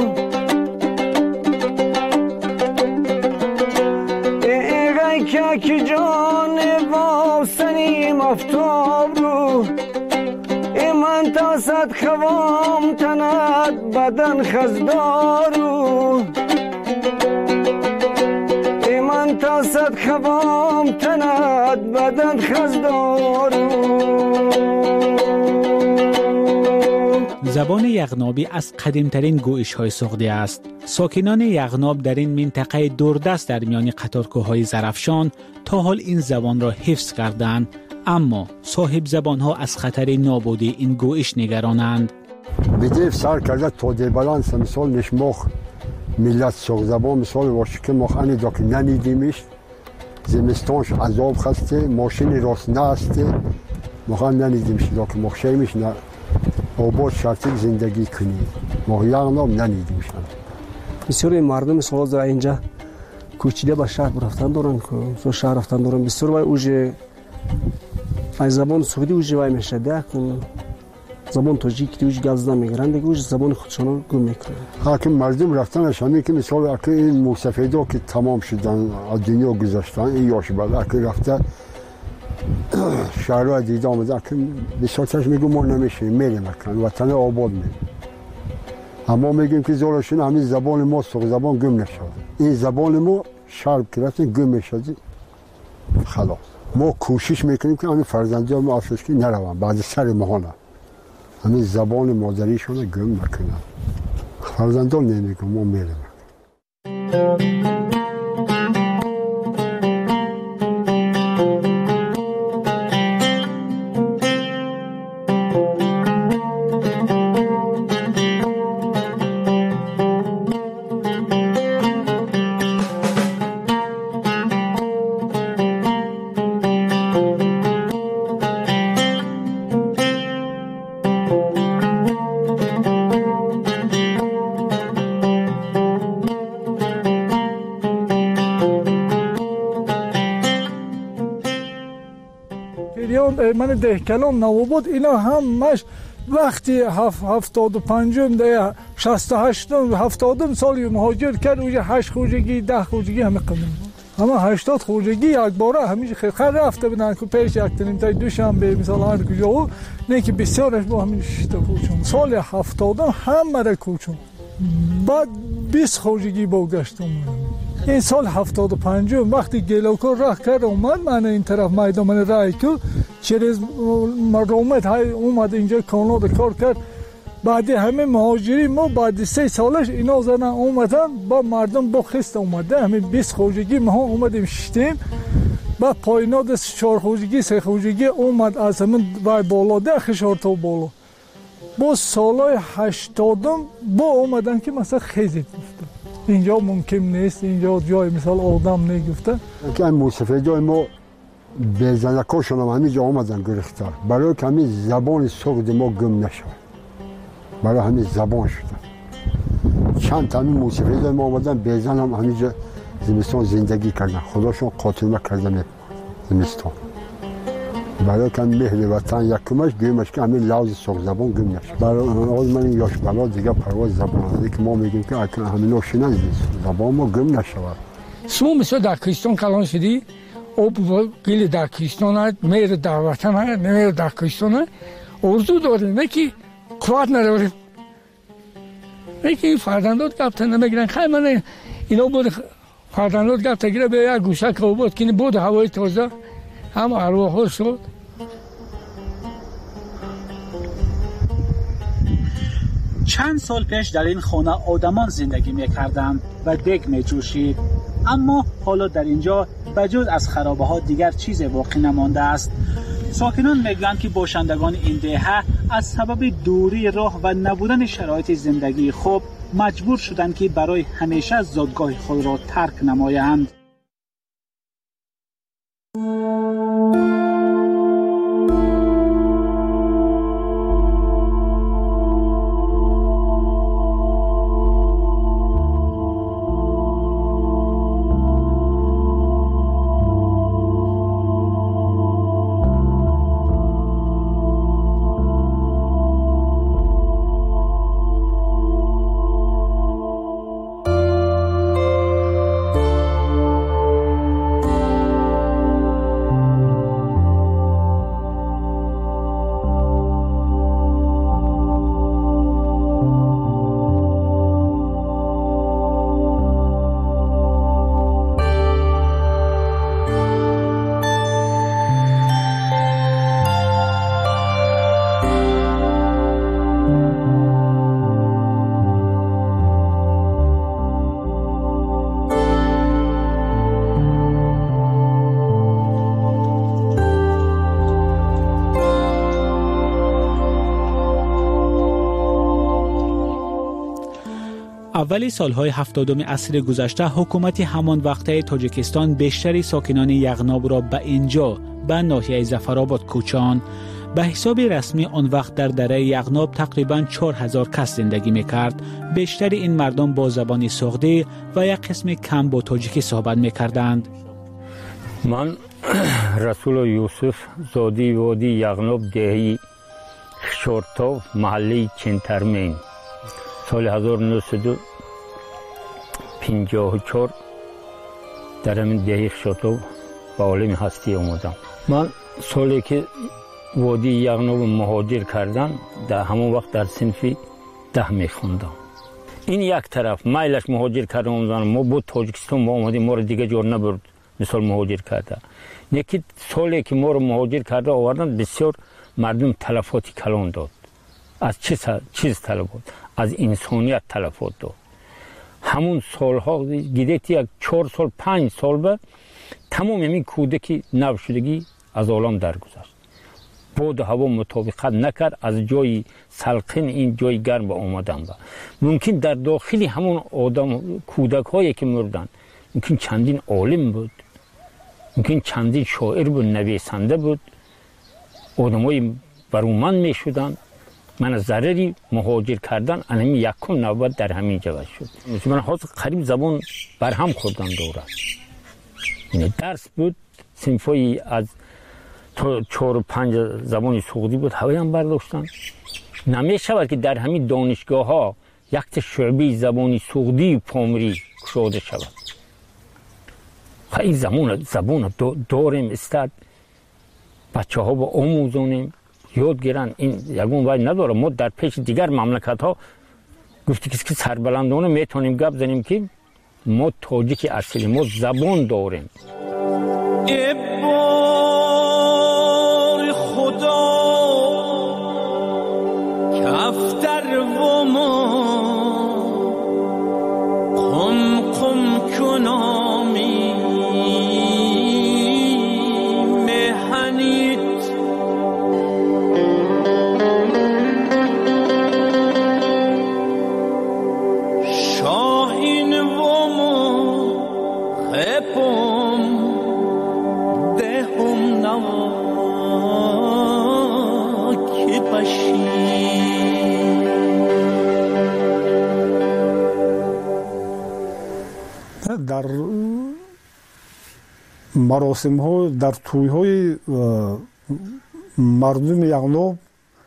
ای که کی جان ای با سنیم افتاب رو ای من تا صد خوام تند بدن خزدارو ای من تا صد خوام تند بدن خزدارو. زبان یغنابی از قدیمترین گویش‌های سغدی است. ساکنان یغناب در این منطقه دوردست در میان قطارکوه‌های زرافشان تا حال این زبان را حفظ کردند، اما صاحب زبان‌ها از خطر نابودی این گویش نگرانند. بدیف سر کرده تا دیبالانس مثال نشمخ ملت سغد زبان مثال باشه که مخانی دا که ننیدیمش زمستانش عذاب خسته ماشین راست نهسته مخان ننیدیمش دا که مخشیمش نه آباد شرطی زندگی کنی ما یغناب ننیدیمش. بسیاری مردم سوال در اینجا کوچیده به شهر رفتن دارن که شهر رفتن دارن بسیار وای اوج از زبان سعودی اوج وای میشه ده کن زبان تاجیکی اوج گازدا میگیرن دیگه اوج زبان خودشون گم میکنن. حاکم مردم رفتن شمی که مثال اگه این موسفیدا که تمام شدن از دنیا گذشتن این یاش بالا اگه رفته شهرها دیده آمده که بسیارتش میگم ما نمیشه میریم اکن وطن آباد میریم اما میگیم که زورشون همین زبان ما سوق زبان گم نشد این زبان ما شرب کرده گم میشد خلاص ما کوشش میکنیم که همین فرزندی ما افسوس که نرون بعد سر ماهانه همین زبان مادریشون گم نکنن فرزندان نمیگم ما میریم. من دهکلان نواباد اینا همش وقتی هفتاد و پنجم ده شصت و هشتم هفتادم سالی مهاجر کرد اوجه هشت خوجگی ده خوجگی همه قدم اما هشتاد خوجگی یک باره همیشه خیلی خیلی رفته بدن که پیش یک تنیم تای دوشنبه مثال هر کجا و نه که بسیارش با همین شتا کوچون سال هفتادم همه را کوچون بعد بیست خوجگی با گشتم این سال هفتاد و پنجم وقتی گلوکو راه کرد اومد من این طرف میدان من رای که چریز مرومت های اومد اینجا کانادا کار کرد بعد همه مهاجری ما بعد سه سالش اینا زنن اومدن با مردم با خست اومده همه بیست خوجگی ما اومدیم شتیم با پایینا دست چهار خوجگی سه خوجگی اومد از همین وای بالا ده خشار تا بالا با سالای هشتادم با اومدن که مثلا خیزید گفتم اینجا ممکن نیست اینجا جای مثال آدم نگفته که این موسیقی جای ما به زنکاشون هم همین جا آمدن گرفتار برای که همین زبان سغد ما گم نشد برای همین زبان شدن چند تا همین موسیقی جای ما آمدن به زن هم همین جا زمستان زندگی کردن خداشون قاتل کردن زمستان برای که مهر وطن یکمش دویمش که همین لحظ سغد زبان گم نشد برای آز من این یاش بلا دیگه پرواز زبان هستی که ما میگیم که اکنه همین نوشنن زبان ما گم نشود سمو مثل در کریستان کلان شدی او گیل در کریستان هست مهر در وطن هست مهر در کریستان هست ارزو داریم نه که قوت نداریم نه که این فرزندات گفتن نمیگیرن خیلی من اینا بود فرزندات گفت گیره به یک گوشه که بود که بود هوای تازه هم ارواح ها شد چند سال پیش در این خانه آدمان زندگی میکردند و دگ میجوشید اما حالا در اینجا بجز از خرابه ها دیگر چیز باقی نمانده است. ساکنان میگویند که باشندگان این دهه از سبب دوری راه و نبودن شرایط زندگی خوب مجبور شدند که برای همیشه زادگاه خود را ترک نمایند. اولی سالهای هفتادم عصر گذشته حکومت همان وقته تاجیکستان بیشتر ساکنان یغناب را به اینجا به ناحیه ظفرآباد کوچاند. به حساب رسمی آن وقت در دره یغناب تقریباً چهار هزار کس زندگی میکرد. بیشتر این مردم با زبان سوغدی و یک قسم کم با تاجیکی صحبت میکردند. من رسول یوسف زادی وادی یغناب دهی خشورتا محله چنترمین سال هزار و نهصد و پنجاه و چهار در همین دهی خشورتا به عالم هستی آمدم. من سالی که وادی یغناب مهاجر کردم در همون وقت در صنف ده میخوندم. این یک طرف میلش مهاجر کردم آمدن، ما بود تاجیکستان ما آمدیم، ما رو دیگه جور نبرد مثال مهاجر کرده. یکی سالی که ما رو مهاجر کرده آوردن بسیار مردم تلفاتی کلان داد. از چه چیز تلفات؟ از انسانیت تلفات داد. همون سالها گیدیتی یک چهار سال پنج سال به تمام همین کودکی نو شدگی از عالم درگذشت. باد هوا مطابقت نکرد، از جای سلقین این جای گرم به آمدن با. ممکن در داخلی همون آدم کودک هایی که مردن ممکن چندین عالم بود، ممکن چندین شاعر بود، نویسنده بود، آدمای برومند می شدن. من از ضرری مهاجر کردن انمی یکم نوبت در همین جواب شد. من حاضر قریب زبان برهم خوردن دوره. این درس بود، صنفایی از چهار و پنج زبان سوغدی بود، هوای هم برداشتن. نمی شود که در همین دانشگاه ها یک شعبه زبانی سوغدی و پامری کشاده شود. خیلی زبان زبان داریم استاد بچه ها با آموزانیم یاد گیرن. این یگون وای نداره. ما در پیش دیگر مملکت ها گفتی که سربلندانه میتونیم گپ زنیم که ما تاجیک اصلی، ما زبان داریم. کفتر و ما قم قم کنامی مهنید شاهین و ما خپم دهم نوا که باشی. در مراسم ها، در توی های مردم یغناب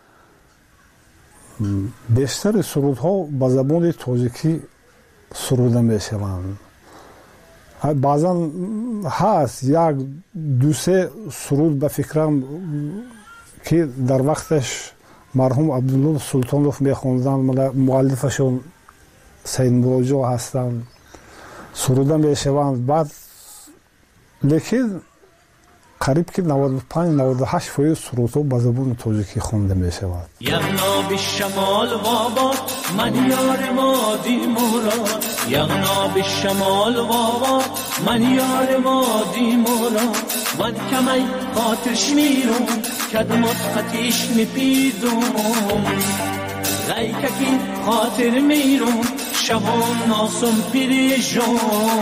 بیشتر سرود ها به زبان تاجیکی سروده می شوند. بعضا هست یک دو سه سرود به فکرم که در وقتش مرحوم عبدالله سلطانوف می خوندن، مؤلفشون سید مراجع هستند، سروده می شوند. بعد لیکن قریب که نود و پنج نود و هشت فیصد سرودها به زبان تاجیکی خوانده می شود. یغناب شمال بابا من یار مادی مراد، یغناب شمال بابا من یار مادی مراد، من کمی خاطرش میرم کدمت خطیش میپیدم، غیککی خاطر میرم شبان ناسم پریشان.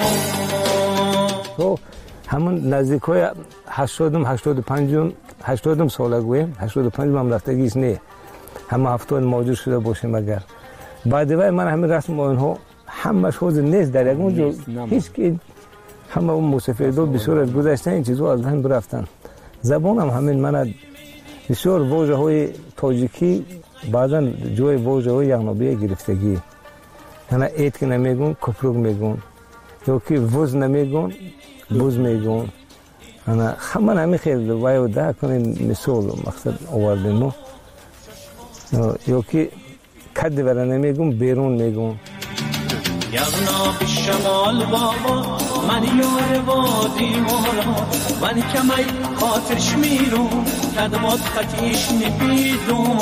تو همون نزدیک های هشتادم هشتاد و پنجم هشتادم ساله گویم هشتاد و پنجم هم رفتگیش نه همه هفتاد موجود شده باشیم. اگر بعد وای من همین رسم آنها همه شوز نیست در یکون جو هیچ که همه اون موسیقیدو بسیار از گذشته این چیزو از هم برفتن. زبان هم همین من بسیار واژه های تاجیکی بعضا جای واژه های یغنابی گرفتگی. انا ایت که نمیگون کپروگ میگون یا که وز نمیگون بوز میگون. انا همه همین خیلی وای و ده کنین مثال مقصد آوردیم ما یا که کد برا نمیگون بیرون میگون. یغناب شمال بابا من یار وادی مارا من کمی خاطرش میرون کدمات خطیش نبیدون.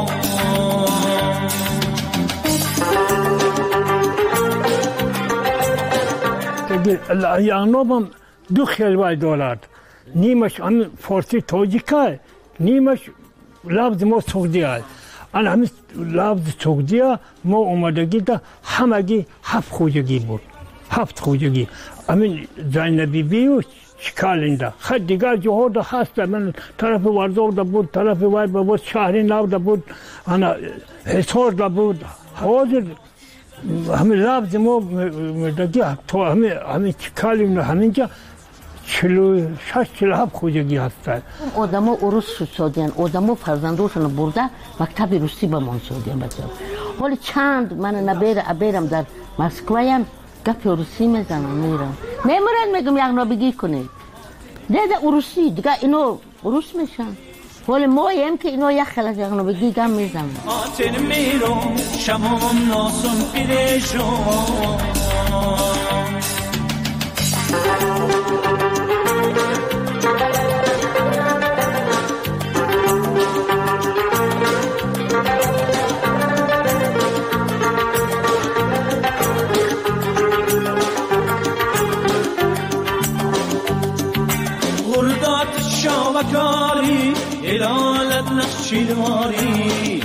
یغناب هم دو خیلی دارد نیمش هم فارسی تاجیکه نیمش لفظ ما سعودیه. آن همین لفظ سعودیه ما اومدگی دا همگی هفت خوجگی بود هفت خوجگی همین زینبی بیو شکالنده خد دیگر جاها دا هست من طرف ورزاق دا بود طرف وای بود شهری نو دا بود انا حصار دا بود حاضر همین لفظ ما مدگی تو همین همین شکالیم همینجا چلو شش چلو هفت خوجگی هستن. آدم ها عروس شد سادیان آدم ها فرزندوشون برده مکتب روسی به من سادیان بچه حالی چند من نبیر ابیرم در مسکویم گپ روسی میزنم میرم میمورن میگم یغنابگی کنید دیده روسی دیگه اینو روس میشن حالی ما هم که اینو یک خیلی یغنابگی گم میزنم. آتر میرم شمام ناسم پریشان. شاوکاری الالت نقشیدواری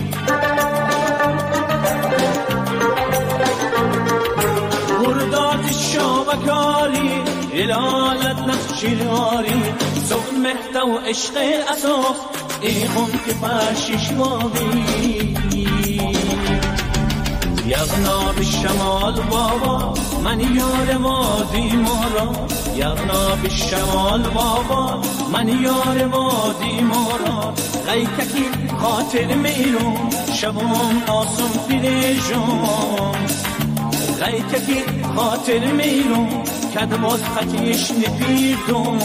وردات شاوکاری الالت نقشیدواری زغن مهتا و عشق اساس ایخون که پرشیش وابی یغناب شمال بابا من یار وادی مارا یغناب شمال بابا من یار وادی مارا غیککی خاطر میرون شبام ناسم پریشان. غیککی خاطر میرون کدمات خطیش نپیدون.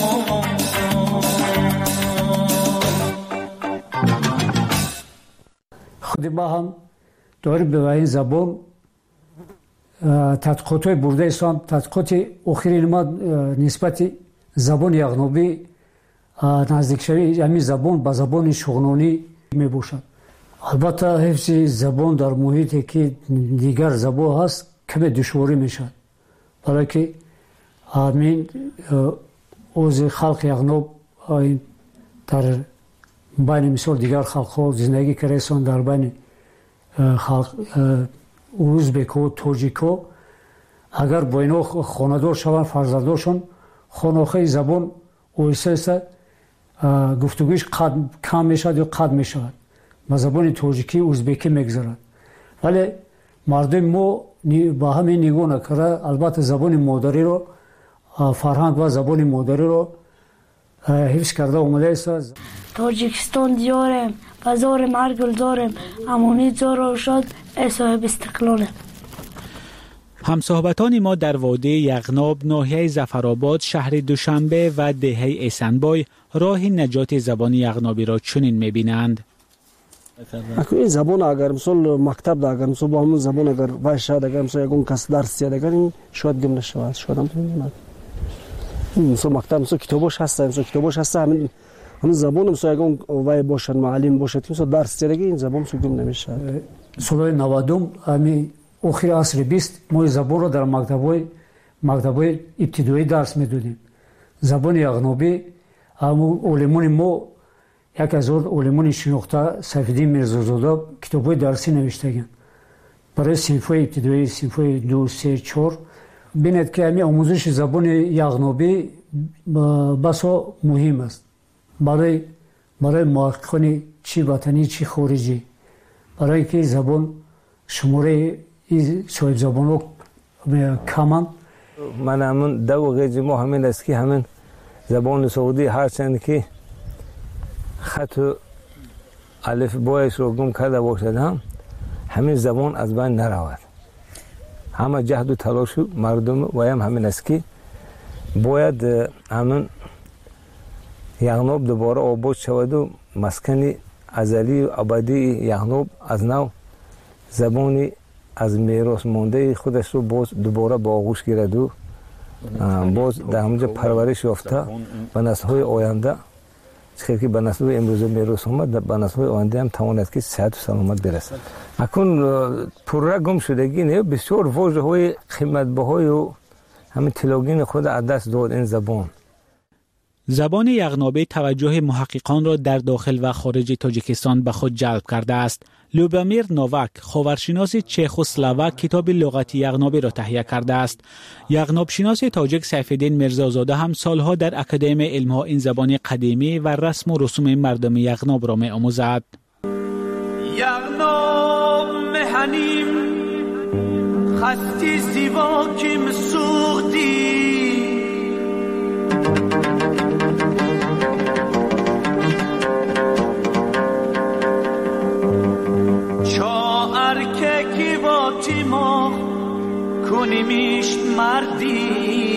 خود ما هم داریم به این زبان تحقیقات های برده ایستان تحقیقات اخیری ما نسبت زبان یغنابی نزدیک شوی همین زبان با زبان شغنانی می باشد. البته حفظ زبان در محیطی که دیگر زبان هست کمی دشواری می شد برای که همین اوز خلق یغناب در بین مثال دیگر خلق ها زندگی کردن در بین خلق ازبک و تاجیک ها اگر با اینا خاندار شوند فرزنداشون خانواخه زبان اویسه گفتگویش کم می شود یا قد می شود و زبان تاجیکی ازبکی میگذارد. ولی مردم ما با همین نگاه نکرده البته زبان مادری رو فرهنگ و زبان مادری رو حفظ کرده اومده است. تاجیکستان دیارم بازار مرگل دارم امونی زار شد صاحب استقلاله. همصحبتان ما در وادی یغناب ناحیه ظفرآباد شهر دوشنبه و دهه ایسنبای راه نجات زبان یغنابی را چنین می‌بینند. این زبان اگر مثلا مکتب دا اگر مثلا با همون زبان اگر باشه اگر مثلا یکون کس درس یاد اگر این شاید گم نشود شاید هم نمی‌دونم مثلا مکتب مثلا کتابش هست مثلا کتابش هست همین همین زبان مثلا یکون وای باشن معلم باشه مثلا درس یاد این زبان مثلا گم نمیشه. سال نود همین آخر عصر بیست ما زبان را در مکتب‌های مکتب‌های ابتدایی درس می‌دادیم. زبان یغنابی همون علمان ما یک از علمان شناخته سیفالدین میرزازاده کتاب‌های درسی نوشتگن برای صنف‌های ابتدایی، صنف‌های دو، سه، چهار بینید که همین آموزش زبان یغنابی بسا مهم است برای برای محققان چی وطنی چی خارجی، برای که زبان شماره این صاحب زبان ها کمند. من همون دو غیج ما همین است که همین زبان سعودی هرچند که خط و الف بایش رو گم کرده باشد هم همین زبان از بین نرود. همه جهد و تلاش مردم و هم همین است که باید همین یغناب دوباره آباد شود و مسکن ازلی و ابدی یغناب از نو زبانی از میراث مانده خودش رو باز دوباره با آغوش گیرد و باز در همونجا پرورش یافته به نسل‌های آینده، چون که به نسل امروز میراث آمد به نسل‌های آینده هم تواند که صحت و سلامت برسد. اکنون پرره گم شدگی نه، بسیار واژه‌های قیمت‌بهای و همین تلاگین خود از دست داد این زبان. زبان یغنابی توجه محققان را در داخل و خارج تاجیکستان به خود جلب کرده است. لوبامیر نوواک، خاورشناس چخ و سلواک، کتاب لغت یغنابی را تهیه کرده است. یغناب شناس تاجیک سیفالدین میرزازاده هم سالها در اکادمی علم‌ها این زبان قدیمی و رسم و رسوم مردم یغناب را می‌آموزد. یغناب مهنیم خستی زیبا که مسوختی که با تیما کنیمیش مردی.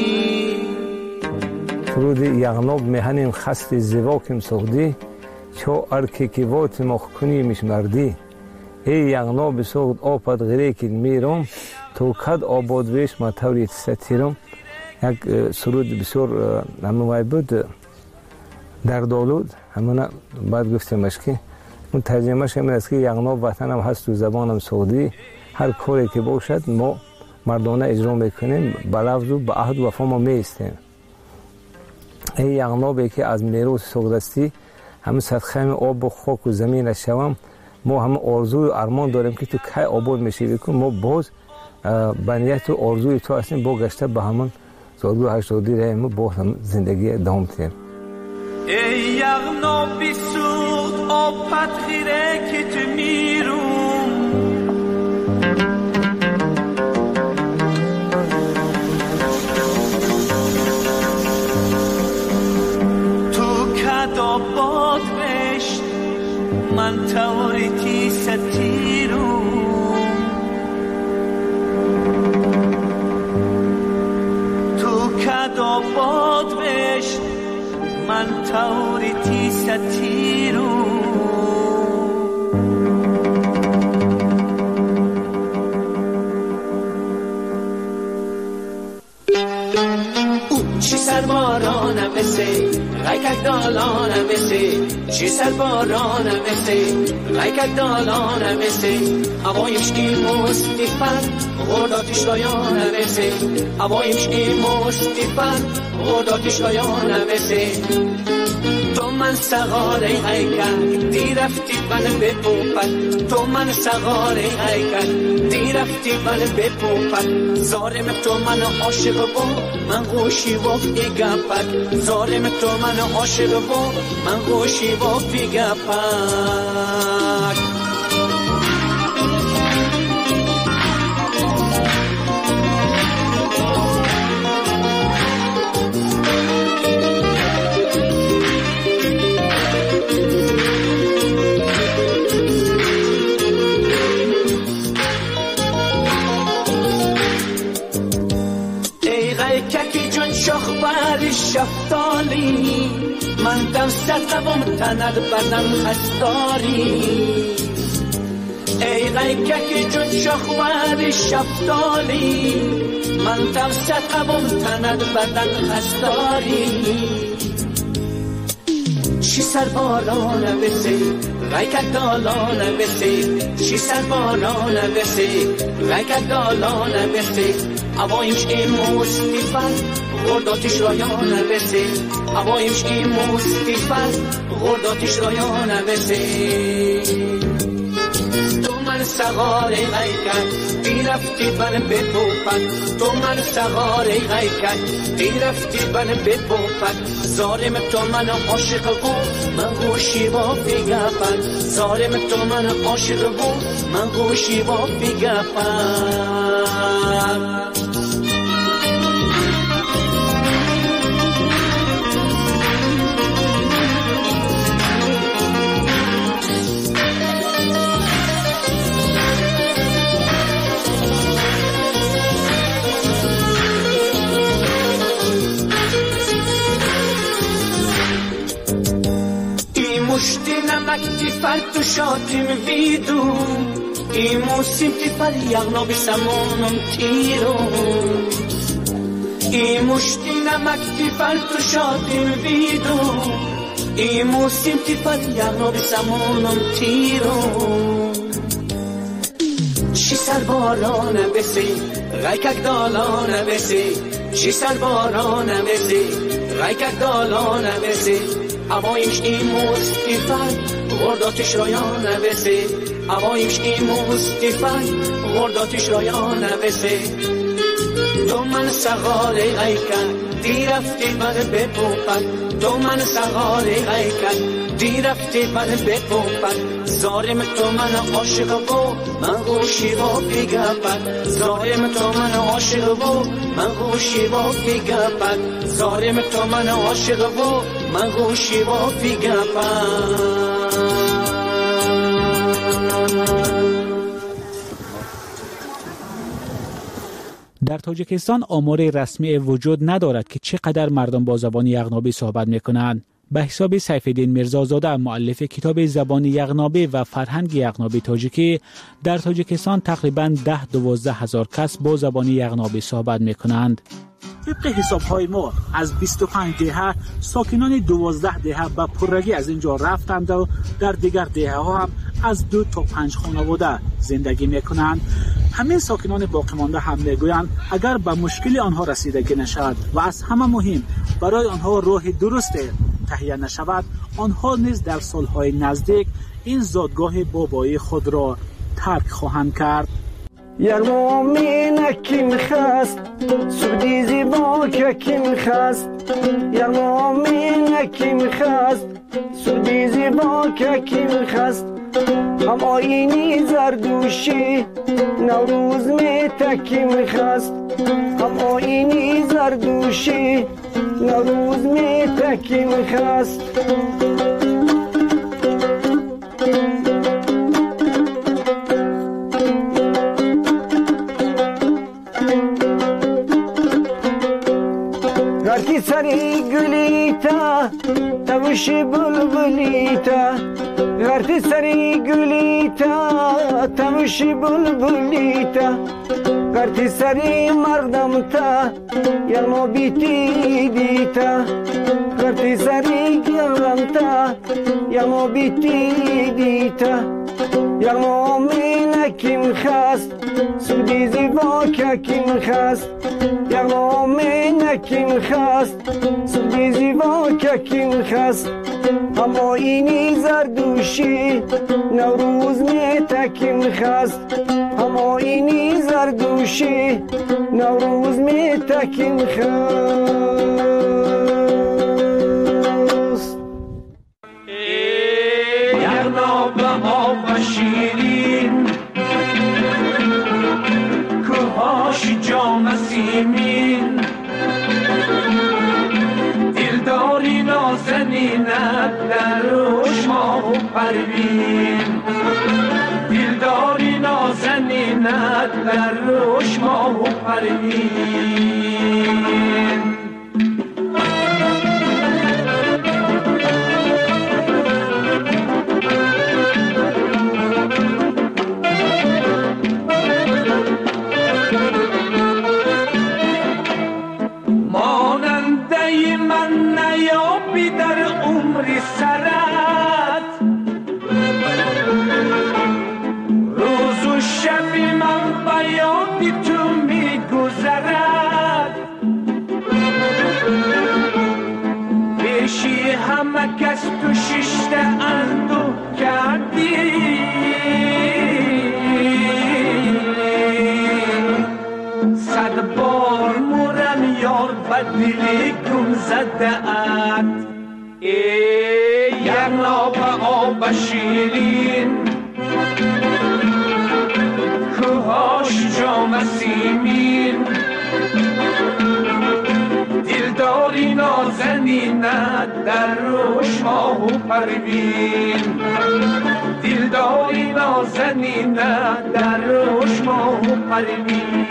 فرود یغناب میهنیم خست زیبا کم سخدی چو ارکه که با تیما کنیمیش مردی. ای یغناب سخد آپد غیره که میرم تو کد آباد ویش ما توریت ستیرم. یک سرود بسیار همه بود در دالود همونه باید گفتیمش که اون ترجمهش همین است که یغناب وطن هم هست و زبان هم سعودی، هر کاری که باشد ما مردانه اجرا میکنیم، به لفظ و به عهد و وفا ما میستیم. ای یغنابی که از میراث سعودستی همه صدقه آب و خاک و زمین شوم، ما همه آرزوی و ارمان داریم که تو کی آباد میشی بکن، ما باز بنیت و آرزوی تو هستیم با گشته به همون زادگاه هشتادی رهیم با هم زندگی دوام تیم. ای یغنابی سوخت آبت خیره که تو میروم تو کد آباد بشت من توریتی ستیروم تو کد آباد بشت من توریتی ستیرو. چی سر بارانم بسی غیکک دالانم بسی، چی سر بارانم بسی غیکک دالانم بسی. هوایش کی مستیفن غرداتش لایانم بسی، هوایش کی مستیفن غرداتش لایانم بسی. تو من سغاره غیکک دی رفتی من به پوپک، تو من سغاره غیکک دی رفتی من به پوپک. زارم تو من عاشق با من گوشی و گپک، زارم تو من عاشق با من گوشی و گپک. شفتالی من دم سقبم تند بدن خستاری. ای غیکک جون شخوار شفتالی من دم سقبم تند بدن خستاری. چی سر باران بسی غیکک دالان بسی، چی سر باران بسی غیکک دالان بسی. هوایش این مستیفن غرداتش رایان بسی، هوایش این مستیفن غرداتش رایان بسی. تو من سغار غیکن دی رفتی بن بپوپن تو من سغار غیکن دی رفتی بن بپوپن ظالم تو من عاشق بود من گوشی با بگپن ظالم تو من عاشق بود من گوشی با بگپن مشتی نمک تیفر تو شاتیم ویدو ای موسیم تیفر یغنا بسمونم تیرو ای مشتی نمک تیفر تو شاتیم ویدو ای موسیم تیفر یغنا بسمونم تیرو شی سر بارانه بسی غیکک دالانه بسی شی سر بارانه بسی غیکک دالانه بسی اوایمش این مستیفن غرداتش رایانه بسی اوایمش این مستیفن غرداتش رایانه بسی تو من سغاره ایکن دی رفتی من بپوپن تو من سغاره ایکن دی رفتی من بپوپن ظالم تو من عاشق بو من گوشی با بگپن ظالم تو من عاشق بو من گوشی با بگپن ظالم تو من عاشق بو من گوشی با بگپن در تاجیکستان آمار رسمی وجود ندارد که چقدر مردم با زبان یغنابی صحبت میکنند. به حساب سیفالدین میرزازاده مؤلف کتاب زبان یغنابی و فرهنگ یغنابی تاجیکی در تاجیکستان تقریباً ده دوازده هزار کس با زبان یغنابی صحبت میکنند. طبق حساب‌های ما از بیست و پنج دهه ساکنان دوازده دهه به پرگی از اینجا رفتند و در دیگر دهه ها هم از دو تا پنج خانواده زندگی میکنند. همه ساکنان باقی مانده هم میگویند اگر به مشکل آنها رسیدگی نشود و از همه مهم برای آنها راه درست تهیه نشود آنها نیز در سالهای نزدیک این زادگاه بابایی خود را ترک خواهند کرد. یرمومین کیم خست سودی زیبا که کیم خست یرمومین کیم خست سودی زیبا که کیم خست هم آینی زردوشی نوروز می تکیم خست هم آینی زردوشی نوروز می تکیم خست غرتی سری گلیتا تمشی بلبلیتا غرتی سری گلیتا تمشی بلبلیتا غرتی سری مردم تا یلما بیتی دیتا غرتی سری گرم تا یلما بیتی دیتا یلما مینه کیم خست سودی زیبا که کیم خست یلما مینه کیم خست سودی زیبا که کیم خست اما اینی زردوشی نوروز می تکیم خست اما اینی زردوشی نوروز می تکیم خست یغناب آب شیرین کوهاش جام سیمین دلداری نازنینت در ماه و پروین دلداری نازنینت در ماه و پروین ماننده من نیابی در عمری سرت روز و شبی من با یادی تو میگذرد پیشی همه کس تو ششته اندو کردی دلی گم زده ات ای یغناب آب شیرین کوهاش جام سیمین دلداری نازنینت در روش ماه و پروین دلداری نازنینت در روش ماه و پروین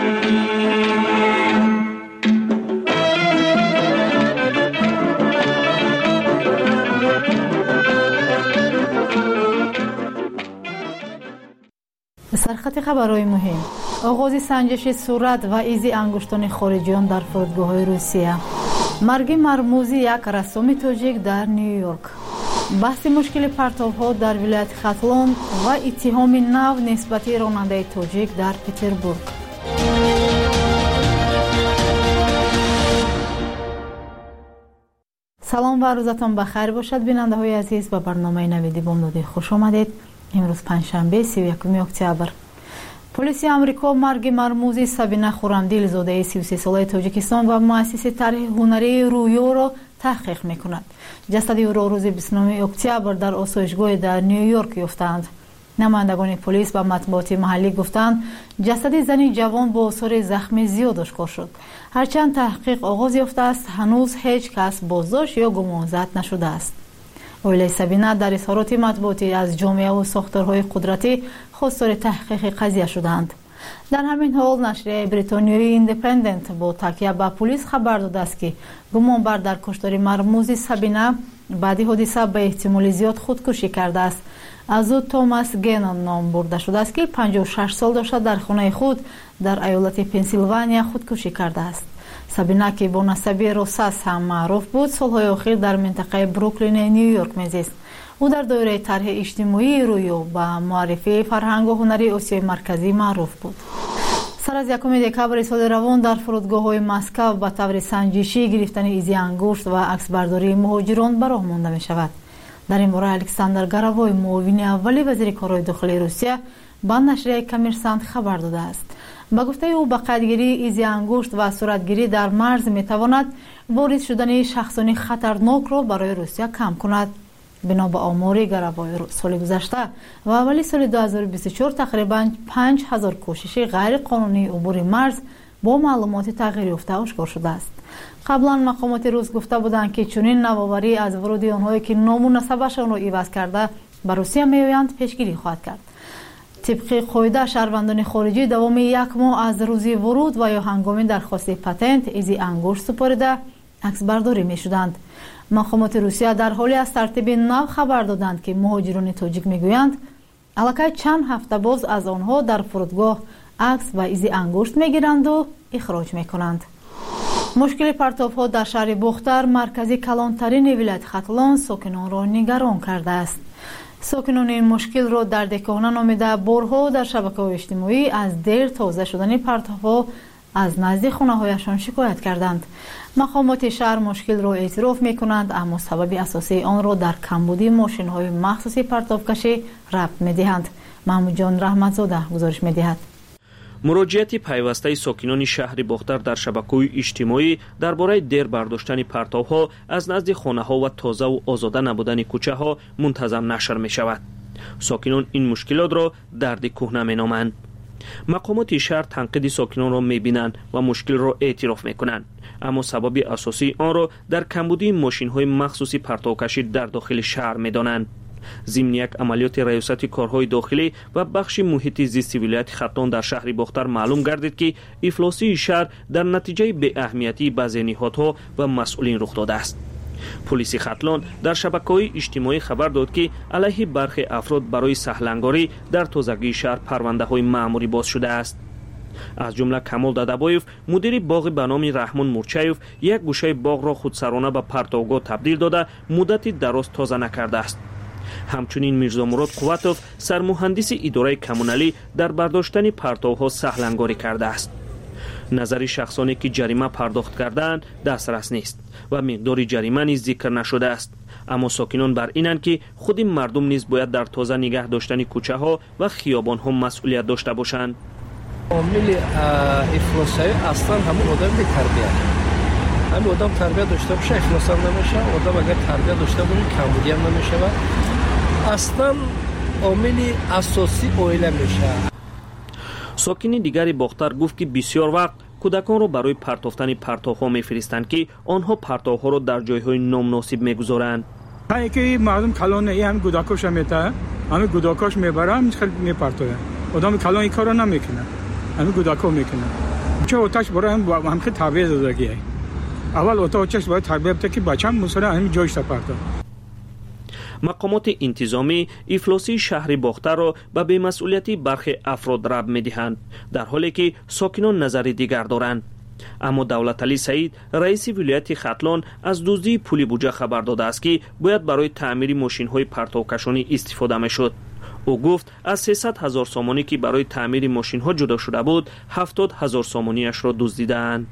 سرخط خبرهای مهم: آغاز سنجش صورت و ایزی انگشتان خارجیان در فرودگاه‌های روسیه، مرگ مرموزی یک رسام تاجیک در نیویورک، بحث مشکل پرتاب‌ها در ولایت خاتلون و اتهام نو نسبت راننده تاجیک در پتربورگ. سلام و روزتان بخیر باشد بیننده های عزیز. به برنامه نویدی بامدادی خوش آمدید. امروز پنجشنبه سی و یکم اکتبر. پلیس آمریکا مرگ مرموزی سابینا خورمدیل زاده سی و سه ساله تاجیکستان و مؤسس طرح هنری رویو را تحقیق می‌کند. جسد او را روز بیست و نهم اکتبر در آسایشگاه در نیویورک یافتند. نمایندگان پلیس و مطبوعات محلی گفتند جسد زنی جوان با آثار زخم زیاد آشکار شد. هرچند تحقیق آغاز یافته است، هنوز هیچ کس بازداشت یا گمانزد نشده است. اویلی سابینا در اظهارات مطبوعاتی از جامعه و ساختارهای قدرتی خواستار تحقیق قضیه شدند. در همین حال نشریه بریتانیایی ایندیپندنت با تکیه به پلیس خبر داده است که گمانبر در کشتار مرموز سابینا بعد حادثه به احتمال زیاد خودکشی کرده است. از او توماس گنون نام برده شده است که پنجاه و شش سال داشته در خانه خود در ایالت پنسیلوانیا خودکشی کرده است. سابینا که با نسبی روساس هم معروف بود، سالهای اخیر در منطقه بروکلین نیویورک میزیست. او در دوره طرح اجتماعی رویو با معرفی فرهنگ و هنری آسیای مرکزی معروف بود. سر از یکم دکبر سال روان در فرودگاه‌های مسکو به طور سنجشی گرفتن ایزی انگشت و عکسبرداری مهاجران به راه مانده می شود. در این باره الکساندر گراوای معاون اولی وزیر کارهای داخلی روسیه به نشریه کامرسانت خبر داده است. با گفته او به قدگیری ایزی انگشت و صورتگیری در مرز می تواند وارد شدن شخصانی خطرناک را برای روسیه کم کند. بنا به آمار گراوای سال گذشته و اولی سال دو هزار و بیست و چهار تقریباً پنج هزار کوشش غیر قانونی عبور مرز با معلومات تغییر یافته آشکار شده است. قبلا مقامات روس گفته بودند که چنین نوآوری از ورود آنهایی که نام و نسبشان را عوض کرده به روسیه میآیند پیشگیری خواهد کرد. طبق قاعده شهروندان خارجی دوام یک ماه از روزی ورود و یا هنگام درخواست پتنت ایزی انگشت سپارده عکس برداری می شدند. مقامات روسیه در حالی از ترتیب نو خبر دادند که مهاجران تاجیک میگویند الکی چند هفته باز از آنها در فرودگاه عکس و ایزی انگشت میگیرند و اخراج میکنند. مشکل پرتاب‌ها در شهر بختر مرکزی کلانترین ولایت خاتلون ساکنان را نگران کرده است. ساکنان این مشکل را در دکانه نامیده بارها در شبکه‌های اجتماعی از دیر تازه شدن پرتاب‌ها از نزد خانه‌هایشان شکایت کردند. مقامات شهر مشکل را اعتراف می‌کنند، اما سبب اساسی آن را در کمبودی ماشین‌های مخصوص پرتابکشی ربط می‌دهند. محمود جان رحمتزاده گزارش می‌دهد. مراجعت پیوسته ساکنان شهر بختر در شبکه‌های اجتماعی درباره دیر برداشتن پرتاب‌ها از نزد خانه‌ها و تازه و آزاده نبودن کوچه‌ها منتظم نشر می‌شود. ساکنان این مشکلات را درد کهنه می‌نامند. مقامات شهر تنقید ساکنان را می‌بینند و مشکل را اعتراف می‌کنند، اما سبب اساسی آن را در کمبودی ماشین‌های مخصوصی پرتابکشی در داخل شهر می‌دانند. ضمن یک عملیات ریاست کارهای داخلی و بخش محیط زیستی ولایت خاتلون در شهر بختر معلوم گردید که افلاسی شهر در نتیجه بی اهمیتی بعضی نهادها و مسئولین رخ داده است. پلیس خاتلون در شبکه‌های اجتماعی خبر داد که علیه برخی افراد برای سهلنگاری در تازگی شهر پرونده‌های مأموری باز شده است. از جمله کمال دادابایف مدیر باغ به نام رحمان مورچایف یک گوشه باغ را خودسرانه به پرتابگاه تبدیل داده مدتی دراز تازه نکرده است. همچنین میرزا مراد قوتوف سرمهندس اداره کمونالی در برداشتن پرتاب‌ها سهلنگاری کرده است. نظر شخصانی که جریمه پرداخت کردند دسترس نیست و مقدار جریمه نیز ذکر نشده است، اما ساکنان بر اینند که خود مردم نیز باید در تازه نگه داشتن کوچه ها و خیابان ها مسئولیت داشته باشند. عامل افلاس‌های اصلا همون آدم بی‌تربیت همین آدم تربیت داشته باشه افلاس هم نمیشه، آدم اگر تربیت داشته باشه کمبودی هم نمیشه و اصلا عامل اساسی عائله میشه. ساکنی دیگری باختر گفت که بسیار وقت کودکان را برای پرتافتن پرتوها میفرستند که آنها پرتوها را در جایهای نامناسب میگذارند. هایی که مردم کلان ای هم گوداکاش هم میته، همه گوداکاش میبره هم خیلی میپرتوه. آدم کلان این کارا نمیکنه، همه گوداکا میکنه. چه آتش برای هم هم خیلی تربیت دادگیه. اول آتش باید تربیت بده که بچه‌م مثلا همین جایش تپرته. مقامات انتظامی افلاسی شهر باختر را به بی‌مسئولیتی برخی افراد ربط می‌دهند، در حالی که ساکنان نظر دیگر دارند. اما دولت علی سعید رئیس ولایت ختلان از دزدی پول بودجه خبر داده است که باید برای تعمیر ماشین‌های پرتوکشانی استفاده می‌شد. او گفت از سیصد هزار سامانی که برای تعمیر ماشین‌ها جدا شده بود، هفتاد هزار سامانیش را دزدیدند.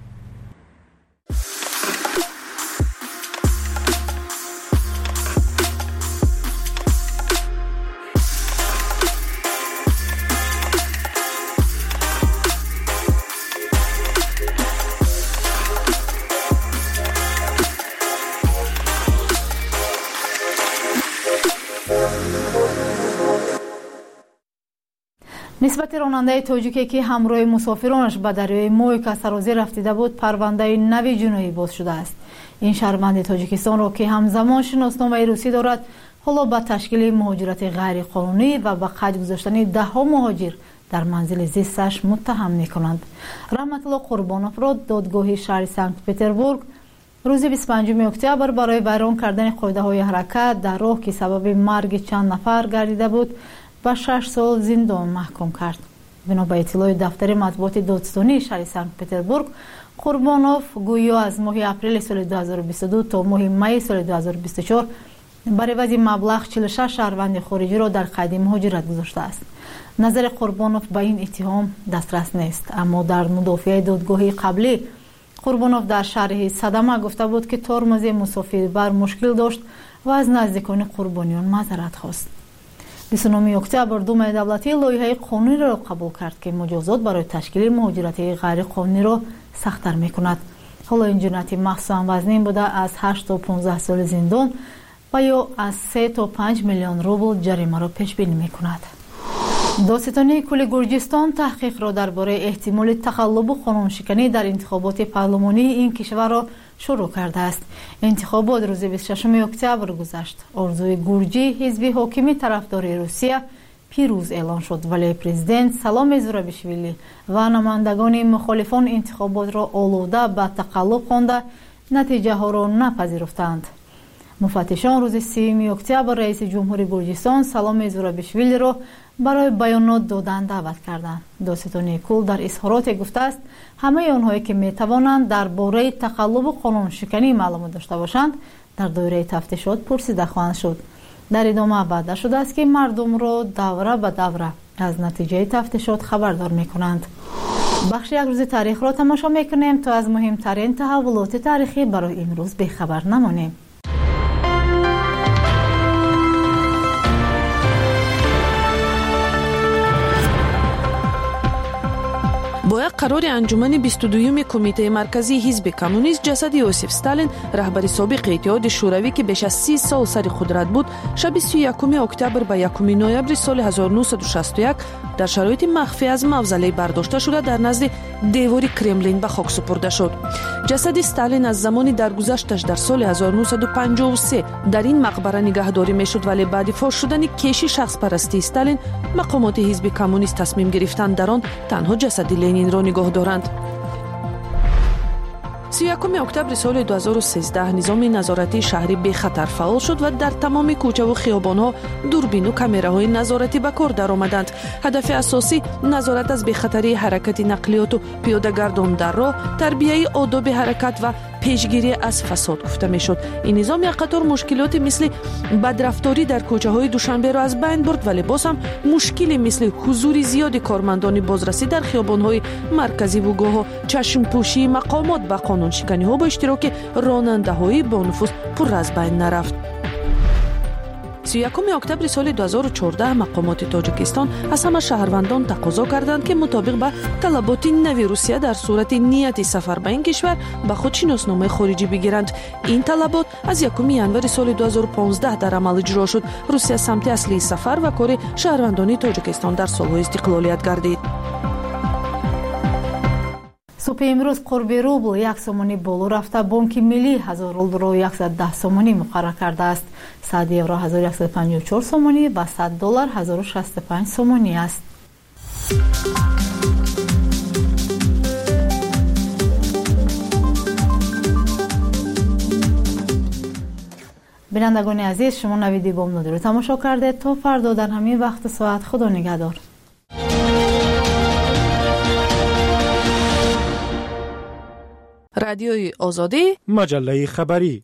نسبت راننده تاجیکی که همراه مسافرانش به دریای مویکا سرازی رفتیده بود پرونده نوی جنایی باز شده است. این شهروند تاجیکستان را که همزمان شناسنامه روسی دارد حالا به تشکیل مهاجرت غیر قانونی و به قید گذاشتن ده ها مهاجر در منزل زیستش متهم می‌کنند. رحمت الله قربانوف را دادگاه شهر سنت پتربورگ روز بیست و پنجم اکتبر برای ویران کردن قاعده‌های حرکت در راه که سبب مرگ چند نفر گردیده بود با شش سال زندان محکوم کرد. بنا به اطلاع دفتر مطبوعات دادستانی شهر سنت پتربورگ، قربانوف گویا از ماه اپریل سال دو هزار و بیست و دو تا ماه می سال دو هزار و بیست و چهار برای عوض مبلغ چهل و شش شهروند خارجی را در قید مهاجرت گذاشته است. نظر قربانوف به این اتهام دسترس نیست، اما در مدافع دادگاهی قبلی قربانوف در شرح صدمه گفته بود که ترمز مسافربر مشکل داشت و از نزدیکان قربانیان معذرت خواست. بیست و نه اکتبر دوم دولتی لایحه قانونی را قبول کرد که مجازات برای تشکیل مهاجرت غیر قانونی را سخت‌تر می‌کند. حالا این جنایت مخصوصاً وزنین بوده از هشت تا پانزده سال زندان و یا از سه تا پنج میلیون روبل جریمه را پیش بینی می‌کند. دادستانی کل گرجستان تحقیق را درباره احتمال تقلب و قانونشکنی در انتخابات پارلمانی این کشور را شروع کرده است. انتخابات روز بیست و ششم اکتبر گذشت. آرزوی گورجی حزب حاکمی طرفدار روسیه پیروز اعلان شد، ولی پرزیدنت سلام زورابیشویلی و نمایندگان مخالفان انتخابات را آلوده به تقلب خوانده نتیجه ها را نپذیرفتند. مفتشان روز سوم اکتبر رئیس جمهوری گرجستان سلام زورابیشویلی را برای بیانات دادن دعوت کردند. دادستانی کل در اظهارات گفته است همه آنهایی که می توانند درباره تقلب و قانون شکنی معلومات داشته باشند در دایره تفتیشات پرسیده خواهند شد. در ادامه وعده شده است که مردم را دوره به دوره از نتیجه تفتیشات خبردار می کنند. بخش یک روز تاریخ را تماشا می کنیم تا از مهمترین تحولات تاریخی برای امروز بخبر نمانیم. با یک قرار انجمن بیست و دوم کمیته مرکزی حزب کمونیست جسد یوسف استالین رهبر سابق اتحاد شوروی که بیش از سی سال سر قدرت بود شب سی و یک اکتبر به یکم نوامبر سال هزار و نهصد و شصت و یک در شرایط مخفی از موزله برداشته شده در نزد دیوار کرملین به خاک سپرده شد. جسد استالین از زمانی درگذشتش در سال هزار و نهصد و پنجاه و سه در این مقبره نگهداری میشد، ولی بعد فاش شدن کیش شخص پرستی استالین مقامات حزب کمونیست تصمیم گرفتند در آن تنها جسد لنین را نگاه دارند. سی و یکم اکتبر سال دو هزار و سیزده نظام نظارتی شهری به خطر فعال شد و در تمام کوچه و خیابان‌ها دوربین و کامراهای نظارتی به کار درآمدند. هدف اساسی نظارت از بی‌خطری حرکت نقلیات و پیاده‌گردان در راه، تربیت آداب حرکت و پیشگیری از فساد گفته میشد. این نظام یک قطار مشکلات مثل بدرفتاری در کوچه‌های دوشنبه را از بین برد، ولی باز هم مشکلی مثل حضور زیاد کارمندان بازرسی در خیابان‌های مرکزی و گاه چشم‌پوشی مقامات به قانون شکنی‌ها با اشتراک راننده‌های با نفوذ پر از بین نرفت. سی و یکم اکتبر سال دو هزار و چهارده مقامات تاجیکستان از همه شهروندان تقاضا کردند که مطابق به طلبات نوی روسیه در صورت نیت سفر به این کشور به خود شناسنامه خارجی بگیرند. این طلبات از یکم ژانویه سال دو هزار و پانزده در عمل اجرا شد. روسیه سمت اصلی سفر و کار شهروندان تاجیکستان در سالهای استقلالیت گردید. صبح امروز قرب روبل یک سومانی بالا رفته. بانک ملی هزار رول را صد و ده سومانی مقرر کرده است. صد یورو هزار و صد و پنجاه و چهار سومانی و صد دلار هزار و شصت و پنج سومانی است. بینندگان عزیز، شما نویدی بامدادی رو تماشا کرده. تا فردا در همین وقت ساعت خدا نگهدار. رادیوی آزادی، مجله خبری.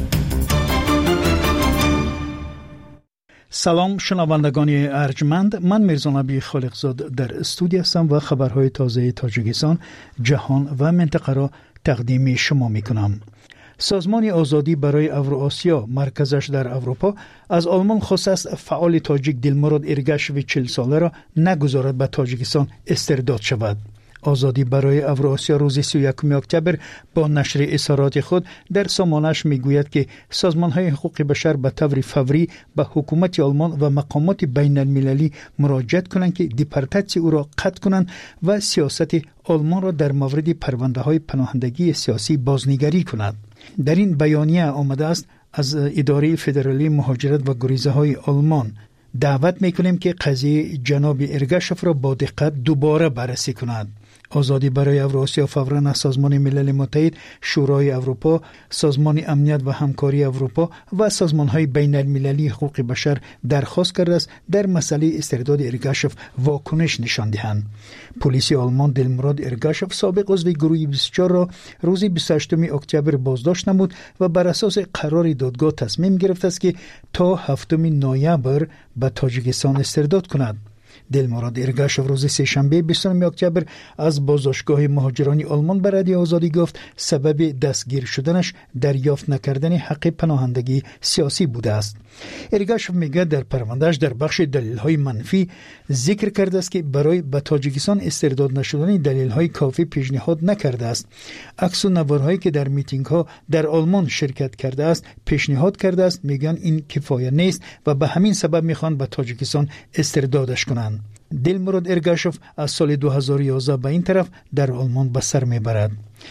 سلام شنوندگان ارجمند، من میرزا نبی خالقزاد در استودیو هستم و خبرهای تازه تاجیکستان، جهان و منطقه را تقدیم شما میکنم. سازمان آزادی برای اوراسیا مرکزش در اروپا از آلمان خواست است فعال تاجیک دلمراد ارگاشوی چهل ساله را نگذارد به تاجیکستان استرداد شود. آزادی برای اوراسیا روز سی و یکم اکتبر با نشر اظهارات خود در سامانه‌اش میگوید که سازمان‌های حقوق بشر به طور فوری به حکومت آلمان و مقامات بین المللی مراجعت کنند که دیپورتاسیون او را قطع کنند و سیاست آلمان را در مورد پرونده‌های پناهندگی سیاسی بازنگری کنند. در این بیانیه آمده است از اداره فدرالی مهاجرت و گریزه‌های آلمان دعوت میکنیم که قضیه جناب ارگاشوف را با دقت دوباره بررسی کنند. آزادی برای اوراسیا فوراً از سازمان ملل متحد، شورای اروپا، سازمان امنیت و همکاری اروپا و سازمان‌های بین المللی حقوق بشر درخواست کرده است در مسئله استرداد ارگاشوف واکنش نشان دهند. پلیس آلمان دلمراد ارگاشوف سابق عضو گروه بیست و چهار را روز بیست و هشتم اکتبر بازداشت نمود و بر اساس قرار دادگاه تصمیم گرفت است که تا هفتم نوامبر به تاجیکستان استرداد کند. دلمراد ارگاشوف روز سه‌شنبه بیستم اکتبر از بازداشتگاه مهاجران آلمان به رادیو آزادی گفت سبب دستگیر شدنش دریافت نکردن حق پناهندگی سیاسی بوده است. ارگاشوف میگه در پروندهش در بخش دلیل‌های منفی ذکر کرده است که برای به تاجیکستان استرداد نشدن دلیل‌های کافی پیشنهاد نکرده است. عکس و نوارهایی که در میتینگ‌ها در آلمان شرکت کرده است پیشنهاد کرده است. میگن این کفایت نیست و به همین سبب میخوان به تاجیکستان استردادش کنند. دلمراد ارگاشوف از سال دو هزار و یازده به این طرف در آلمان به سر میبرد.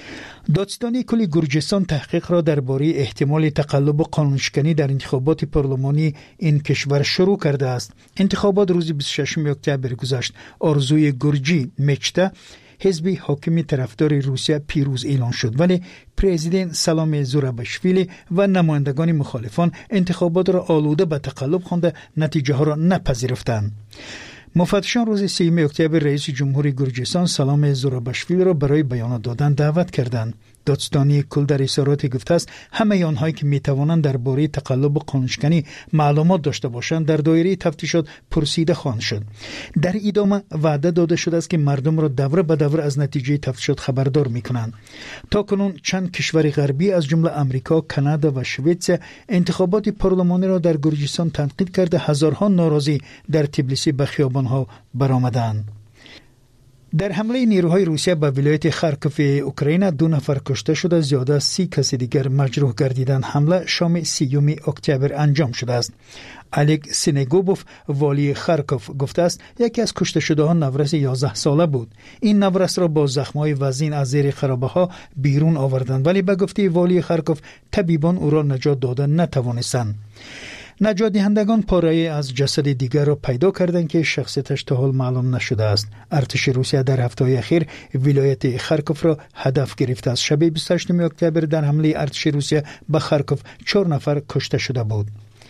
دادستانی کل گرجستان تحقیق را درباره احتمال تقلب و قانونشکنی در انتخابات پارلمانی این کشور شروع کرده است. انتخابات روز بیست و ششم اکتبر گذشت. آرزوی گرجی مچته حزب حاکم طرفدار روسیه پیروز اعلان شد، ولی پرزیدنت سلام زوراباشویلی و نمایندگان مخالفان انتخابات را آلوده به تقلب خوانده نتیجه ها را نپذیرفتند. مفتشان روز سیوم اکتبر رئیس جمهور گرجستان سلام زوراباشویلی را برای بیانات دادن دعوت کردند. دادستانی کل در اظهارات گفته است همه آنهایی که میتوانند درباره تقلب و قانونشکنی معلومات داشته باشند در دایره تفتیشات پرسیده خواهند شد. در ادامه وعده داده شده است که مردم را دوره به دوره از نتیجه تفتیشات خبردار میکنند. تاکنون چند کشور غربی از جمله امریکا، کانادا و سوئد انتخابات پارلمانی را در گرجستان تنقید کرده هزارها ناراضی در تبلیسی به خیابانها برآمدند. در حمله نیروهای روسیه به ولایت خارکوف اوکراین دو نفر کشته شده، زیاده از سی کس دیگر مجروح گردیدند. حمله شام سیوم اکتبر انجام شده است. الک سینگوبوف والی خارکوف گفته است یکی از کشته شده ها نورس یازده ساله بود. این نورس را با زخم‌های وزین از زیر خرابه ها بیرون آوردند، ولی به گفته والی خارکوف طبیبان او را نجات دادن نتوانستند. نجات دهندگان پاره از جسد دیگر را پیدا کردند که شخصیتش تا حال معلوم نشده است. ارتش روسیه در هفته اخیر ولایت خارکوف را هدف گرفته است. شب بیست و هشتم اکتبر در حمله ارتش روسیه به خارکوف چهار نفر کشته شده بود.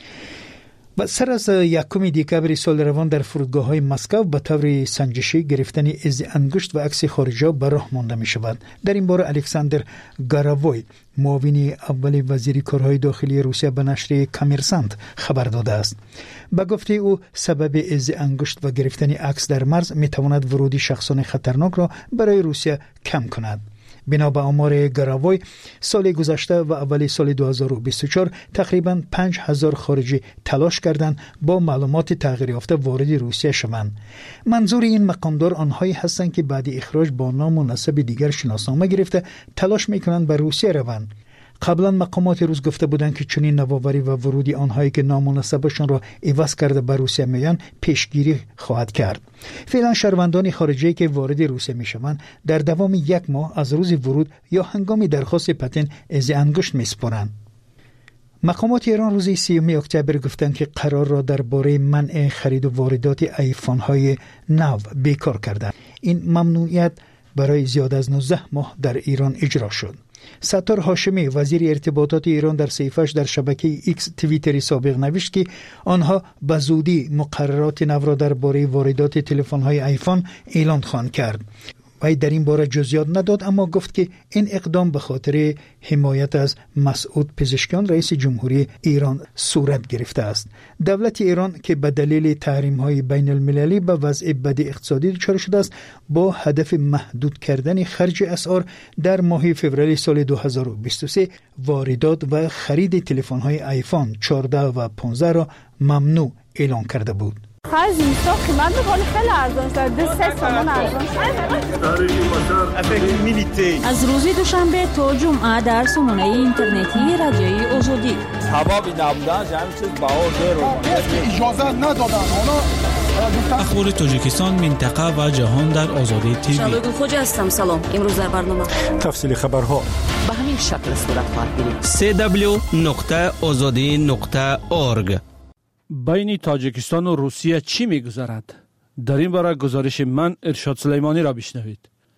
و سر از یکم دکبر سال روان در فرودگاه های مسکو به طور سنجشی گرفتن از انگشت و عکس خارجی به راه مانده می شود. در این باره الکساندر گاراوی معاون اول وزیر کارهای داخلی روسیه به نشر کامرسانت خبر داده است. به گفته او سبب از انگشت و گرفتن عکس در مرز می تواند ورود شخصان خطرناک را برای روسیه کم کند. بنا به آمار گراوای سال گذشته و اولی سال دو هزار و بیست و چهار تقریبا پنج هزار خارجی تلاش کردند با معلومات تغییر یافته وارد روسیه شوند. منظور این مقامدار آنهایی هستند که بعد اخراج با نام و نسب دیگر شناسنامه گرفته تلاش میکنند به روسیه روند. قبلا مقامات روس گفته بودند که چنین نوآوری و ورودی آنهایی که نام و نسبشان را عوض کرده به روسیه میان پیشگیری خواهد کرد. فعلا شهروندان خارجی که وارد روسیه میشوند در دوام یک ماه از روز ورود یا هنگام درخواست پتن از انگشت میسپارند. مقامات ایران روز سیوم اکتبر گفتند که قرار را درباره منع خرید و واردات آیفون های نو بیکار کردند. این ممنوعیت برای زیاد از نوزده ماه در ایران اجرا شد. ستار هاشمی وزیر ارتباطات ایران در صفحه‌اش در شبکه ایکس توییتری سابق نوشت که آنها به زودی مقررات نو را درباره واردات تلفن‌های آیفون اعلان خواهند کرد. وی در این باره جزئیات نداد، اما گفت که این اقدام به خاطر حمایت از مسعود پزشکیان رئیس جمهوری ایران صورت گرفته است. دولت ایران که به دلیل تحریم‌های بین المللی به وضع بد اقتصادی دچار شده است با هدف محدود کردن خرج اسعار در ماه فوریه سال دو هزار و بیست و سه واردات و خرید تلفن‌های آیفون چهارده و پانزده را ممنوع اعلان کرده بود. خرج اینستا قیمت می‌کنه خیلی ارزان شد. دو سه تومان ارزان شد. از روز دوشنبه تا جمعه در سامانه اینترنتی رادیوی آزادی. حبابی نبودن همین چیز باور رو اجازه ندادن. اخبار تاجیکستان، منطقه و جهان در آزادی تیوی. شبگون خوج هستم. سلام. امروز در برنامه تفصیل خبرها به همین شکل صورت خواهد گرفت. دبلیو دبلیو دبلیو نقطه آزادی نقطه اورگ. بین تاجیکستان و روسیه چی می‌گذرد؟ در این باره گزارش من ارشاد سلیمانی را بشنوید.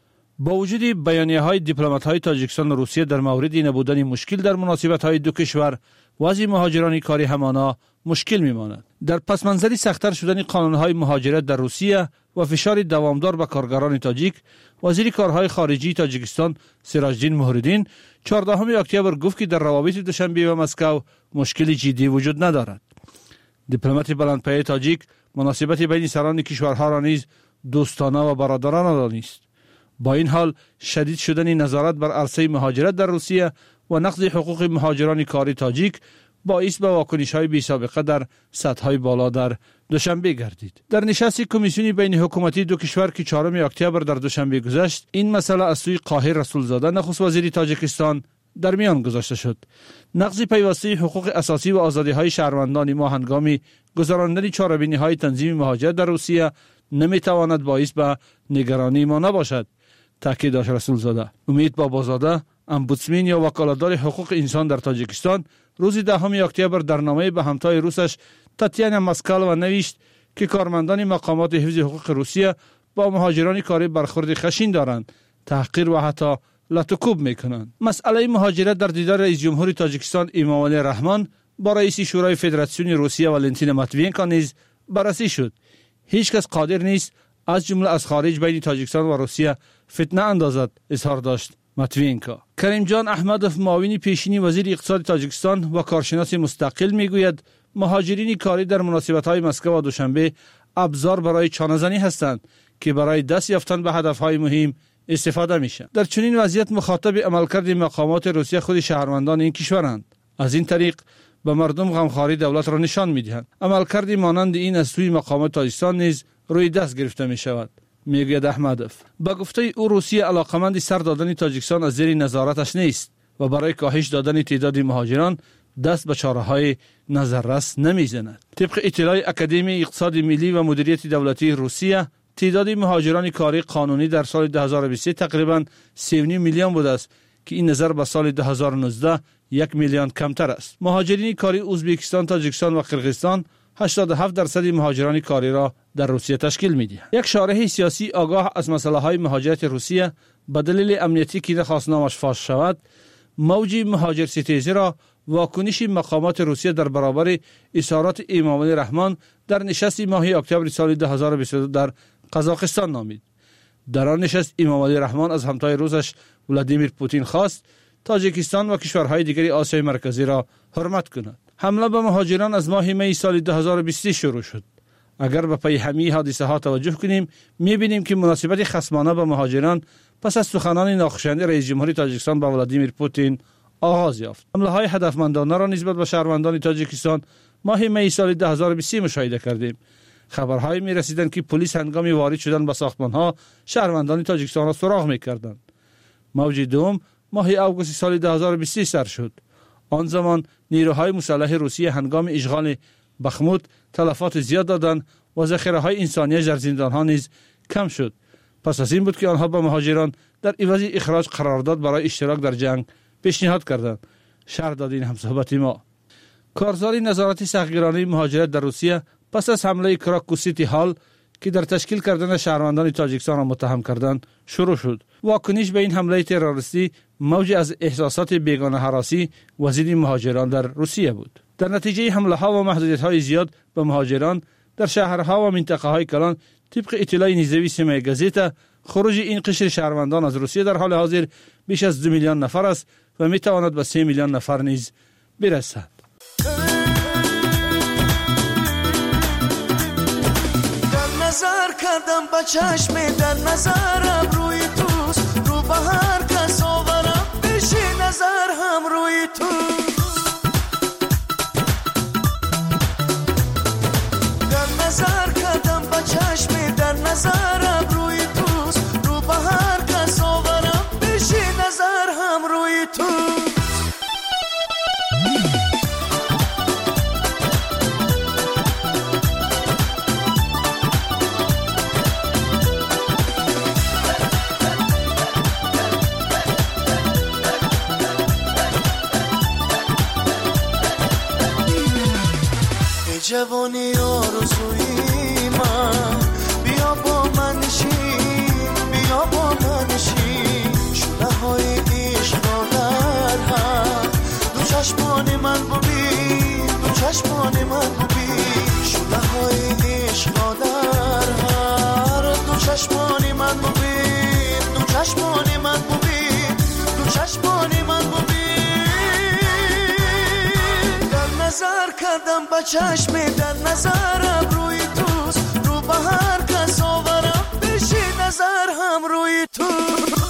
با وجود بیانیه‌های دیپلمات‌های تاجیکستان و روسیه در مورد نبودن مشکل در مناسبت‌های دو کشور، وضع مهاجران کاری همانا مشکل می‌ماند. در پس منظری سخت‌تر شدن قانون‌های مهاجرت در روسیه و فشار دوامدار به کارگران تاجیک، وزیر کارهای خارجی تاجیکستان سراجدین مهردین چهاردهم اکتبر گفت که در روابط دوشنبه و مسکو مشکلی جدی وجود ندارد. دیپلمات بلندپایه تاجیک مناسبت بین سران کشورها را نیز دوستانه و برادرانه دانست. با این حال شدید شدن نظارت بر عرصه مهاجرت در روسیه و نقض حقوق مهاجران کاری تاجیک باعث به واکنش‌های بی‌سابقه در سطح‌های بالا در دوشنبه گردید. در نشست کمیسیون بین حکومتی دو کشور که چهارم اکتبر در دوشنبه گذشت، این مسئله از سوی قاهر رسولزاده نخست وزیر تاجیکستان در میان گذاشته شد. نقض پیوسته حقوق اساسی و آزادی‌های شهروندان ما هنگام گذراندن چهاربینی‌های تنظیم مهاجرت در روسیه نمی‌تواند باعث به نگرانی ما نباشد، تاکید داشت رسولزاده. امید بابازاده، امبودسمن یا وکالتدار حقوق انسان در تاجیکستان، روز دهم اکتبر در نامه به همتای روسش تاتیانا ماسکالوا نوشت که کارمندان مقامات حفظ حقوق روسیه با مهاجران کاری برخورد خشن دارند، تحقیر و حتی لطوکوب میکنند. مسئله مهاجرت در دیدار رئیس جمهور تاجیکستان امامعلی رحمان با رئیس شورای فدراسیون روسیه والنتین ماتوینکو نیز بررسی شد. هیچ کس قادر نیست از جمله از خارج بین تاجیکستان و روسیه فتنه اندازد، اظهار داشت ماتوینکو. کریم جان احمدوف، معاون پیشینی وزیر اقتصاد تاجیکستان و کارشناس مستقل، میگوید مهاجرین کاری در مناسبت‌های مسکو و دوشنبه ابزار برای چانه‌زنی هستند که برای دست یافتن به هدف‌های مهم استفاده میشه. در چنین وضعیت مخاطب عملکرد مقامات روسیه خود شهروندان این کشورند. از این طریق به مردم غمخواری دولت را نشان میدهند. عملکرد مانند این از سوی مقامات تاجیکستان نیز روی دست گرفته می شود، میگوید احمدوف. با گفته او روسیه علاقمند سر دادن تاجیکستان از زیر نظارتش نیست و برای کاهش دادن تعداد مهاجران دست به چاره‌های نظررس نمیزند. طبق اطلاع اکادمی اقتصاد ملی و مدیریت دولتی روسیه، تعداد مهاجران کاری قانونی در سال دو هزار و بیست و سه تقریباً سه و نیم میلیون بوده است که این نظر به سال دو هزار و نوزده یک میلیون کمتر است. مهاجرین کاری ازبکستان، تاجیکستان و قرقیزستان هشتاد و هفت درصد مهاجران کاری را در روسیه تشکیل می‌دهند. یک شارح سیاسی آگاه از مسائل مهاجرت روسیه به دلیل امنیتی که نخواست نامش فاش شود، موج مهاجر ستیزی را واکنش مقامات روسیه در برابر اظهارات امامعلی رحمان در نشست ماه اکتبر سال دو هزار و بیست و دو در قزاقستان نامید. در آن نشست امامعلی رحمان از همتای روسش ولادیمیر پوتین خواست تاجیکستان و کشورهای دیگری آسیای مرکزی را حرمت کند. حمله به مهاجران از ماه می سال دو هزار و بیست شروع شد. اگر به پی همین حادثه ها توجه کنیم می‌بینیم که مناسبت خصمانه به مهاجران پس از سخنان ناخوشایند رئیس جمهوری تاجیکستان با ولادیمیر پوتین آغاز یافت. حمله های هدفمندانه را نسبت به شهروندان تاجیکستان ماه می سال دو هزار و بیست مشاهده کردیم. خبرهای می رسیدند که پلیس هنگام وارد شدن به ساختمان‌ها شهروندان تاجیکستان را سراغ می‌کردند. موج دوم ماه اوگوست سال دو هزار و بیست سر شد. آن زمان نیروهای مسلح روسیه هنگام اشغال بخموت تلفات زیاد دادند و ذخیره‌های انسانی در زندان‌ها نیز کم شد. پس از این بود که آنها به مهاجران در عوض اخراج قرارداد برای اشتراک در جنگ پیشنهاد کردند. شرح داد این همصحبت ما. کارزار نظارت سختگیرانه مهاجرت در روسیه پس از حمله کراکو سیتی هال که در تشکیل کردن شهروندان تاجیکستان را متهم کردند شروع شد. واکنش به این حمله تروریستی موج از احساسات بیگانه هراسی وزیر مهاجران در روسیه بود. در نتیجه حمله ها و محدودیت های زیاد به مهاجران در شهرها و منطقه های کلان طبق اطلاع نیزوی سیمای گازیتا خروج این قشر شهروندان از روسیه در حال حاضر بیش از دو میلیون نفر است و می تواند به سه میلیون نفر نیز برسد. در نظر کردم با چشم در نظرم روی توست رو به هر کس آورم بشی نظر هم روی توست در نظر کردم با چشم در نظرم روی توست رو به هر کس آورم بشی نظر هم روی توست جوانی آرزوی من بیا با من نشین بیا با من نشین شونه های عشق را در هم دو چشمان من ببین دو چشمان من ببین شونه های عشق را در هم دو چشمان من ببین دو چشمان من ببین دو چشمان من ببین نظر کردم با چشم در نظرم روی توست رو به هر کس آورم بشی نظر هم روی توست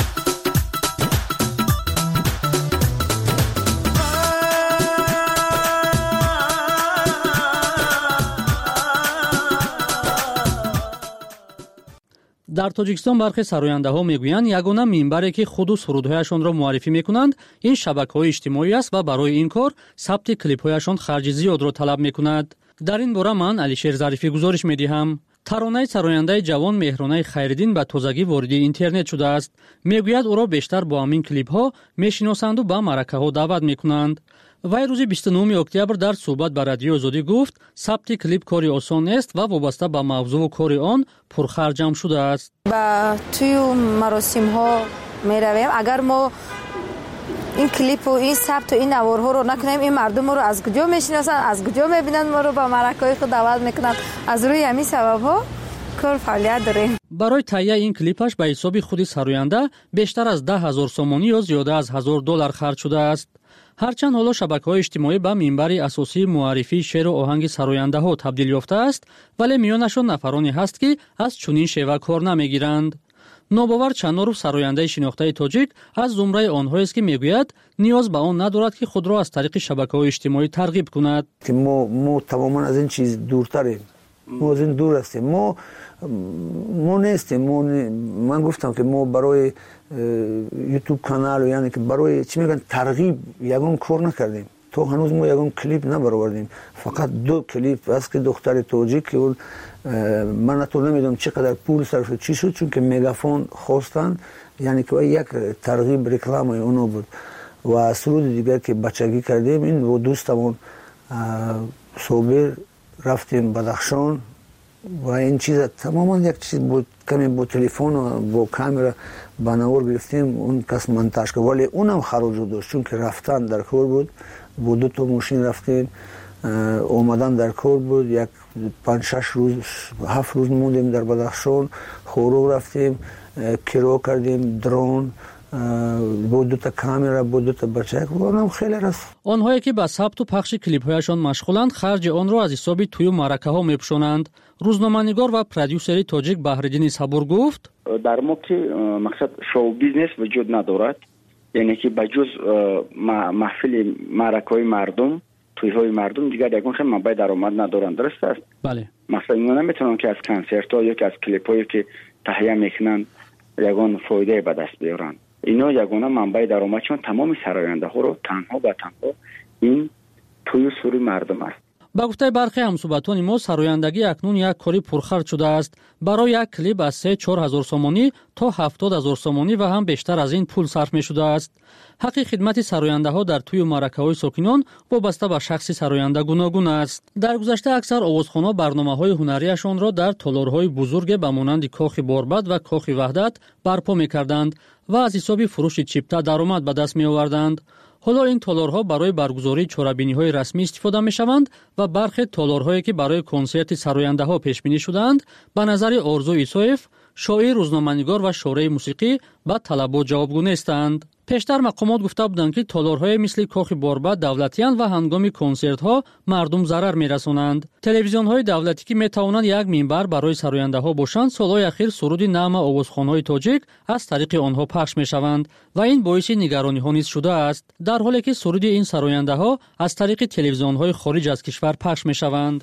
در تاجیکستان برخی سراینده‌ها میگویند یگانه منبری که خود و سرودهایشان را معرفی میکنند این شبکه‌های اجتماعی است و برای این کار ثبت کلیپ‌هایشان خرج زیاد را طلب میکند. در این باره من علیشیر ظریفی گزارش میدهم. ترانه سراینده جوان مهرانه خیرالدین به تازگی وارد اینترنت شده است. میگوید او را بیشتر با همین کلیپ‌ها میشناسند و به معرکه‌ها دعوت میکنند. وی روز بیست و نهم اکتبر در صحبت با رادیو آزادی گفت ثبت کلیپ کاری آسان است و وابسته به موضوع و کار آن پرخرج هم شده است. با توی مراسم ها می رویم اگر ما این کلیپ و این ثبت و این نوارها رو نکنیم این مردم ما رو از کجا میشناسن از کجا میبینن ما رو به معرکه‌های خود دعوت میکنن از روی همین سبب ها کار فعالیت داریم. برای تهیه این کلیپش به حساب خود سراینده بیشتر از ده هزار سومانی یا زیاده از هزار دلار خرج شده است. هرچند حالا شبکه‌های اجتماعی به منبری اساسی معرفی شعر و آهنگ سراینده‌ها تبدیل یافته است ولی میانشان نفرانی هست که از چنین شیوه کار نمیگیرند. نوباور چنارو سراینده شناخته تاجیک از زمره آنهایی است که میگوید نیاز به آن ندارد که خود را از طریق شبکه‌های اجتماعی ترغیب کند. که ما ما تماما از این چیز دورتریم. ما از این دور هستیم. ما ما نیستیم. ما من گفتم که ما برای یوتیوب کانال یعنی که برای چی میگن ترغیب یگان کار نکردیم. تو هنوز ما یگان کلیپ نبرآوردیم. فقط دو کلیپ است که دختر تاجیک که من تو نمیدونم چقدر پول صرف چی شد چون که مگافون خواستن یعنی که یک ترغیب رکلام اونو بود و سرود دیگر که بچگی کردیم این و دوستمون صبر رفتیم بدخشان و این چیز تماما یک چیز بود کمی با تلفن و با کامera بناور گرفتیم اون کس منتاج کرد ولی اونم خراج داشت چون که رفتن در کار بود با دو تا ماشین رفتیم اومدن در کار بود یک پنج شش روز هفت روز موندیم در بدخشان خورو رفتیم کرو کردیم درون با دو تا کامera با دو تا بچه اونم خیلی راست. آنهایی که با ثبت و پخش کلیپ‌هایشان مشغولند خرج آن را از حساب توی و معرکه‌ها می‌پوشانند. روزنامه‌نگار و پرودیوسری تاجیک بهرالدین صبور گفت در ما که مقصد شو بیزنس وجود ندارد، یعنی که بجز محفل معرکه‌های مردم، توی‌های مردم دیگر یگان خیلی منبع درآمد ندارند. درست است؟ بله. مثلا اینا نمیتونن که از کنسرت‌ها یا که از کلیپ‌هایی که تهیه میکنن یگان فایده به دست بیارن. اینا یگانه منبع درآمدشون تمام سراینده‌ها رو تنها و تنها این توی سوری مردم است. با گفته برخی همصحبتان ما سرایندگی اکنون یک کاری پرخرج شده است. برای یک کلیپ از سه چهار هزار سومانی تا هفتاد هزار سومانی و هم بیشتر از این پول صرف می شده است. حق خدمت سراینده ها در توی معرکه‌های ساکنان وابسته به شخص سراینده گوناگون است. در گذشته اکثر آوازخوان‌ها برنامه‌های هنریشان را در تالارهای بزرگ به مانند کاخ باربد و کاخ وحدت برپا می‌کردند و از حساب فروش چیپتا درآمد به دست می‌آوردند. حالا این تالارها برای برگزاری چهاربینی‌های رسمی استفاده می‌شوند و برخی تالارهایی که برای کنسرت سراینده‌ها پیش بینی شدند به نظر آرزو ایسایف، شاعر، روزنامه‌نگار و شارع موسیقی به طلبات جوابگو نیستند. پیشتر مقامات گفته بودند که تالارهای مثل کاخ باربد دولتیان و هنگام کنسرت‌ها مردم ضرر می‌رسانند. تلویزیون‌های دولتی که می‌توانند یک منبر برای سراینده‌ها باشند، سال‌های اخیر سرود نام آوازخوان‌های تاجیک از طریق آنها پخش می‌شوند و این باعث نگرانی‌ها نیز شده است، در حالی که سرود این سراینده‌ها از طریق تلویزیون‌های خارج از کشور پخش می‌شوند.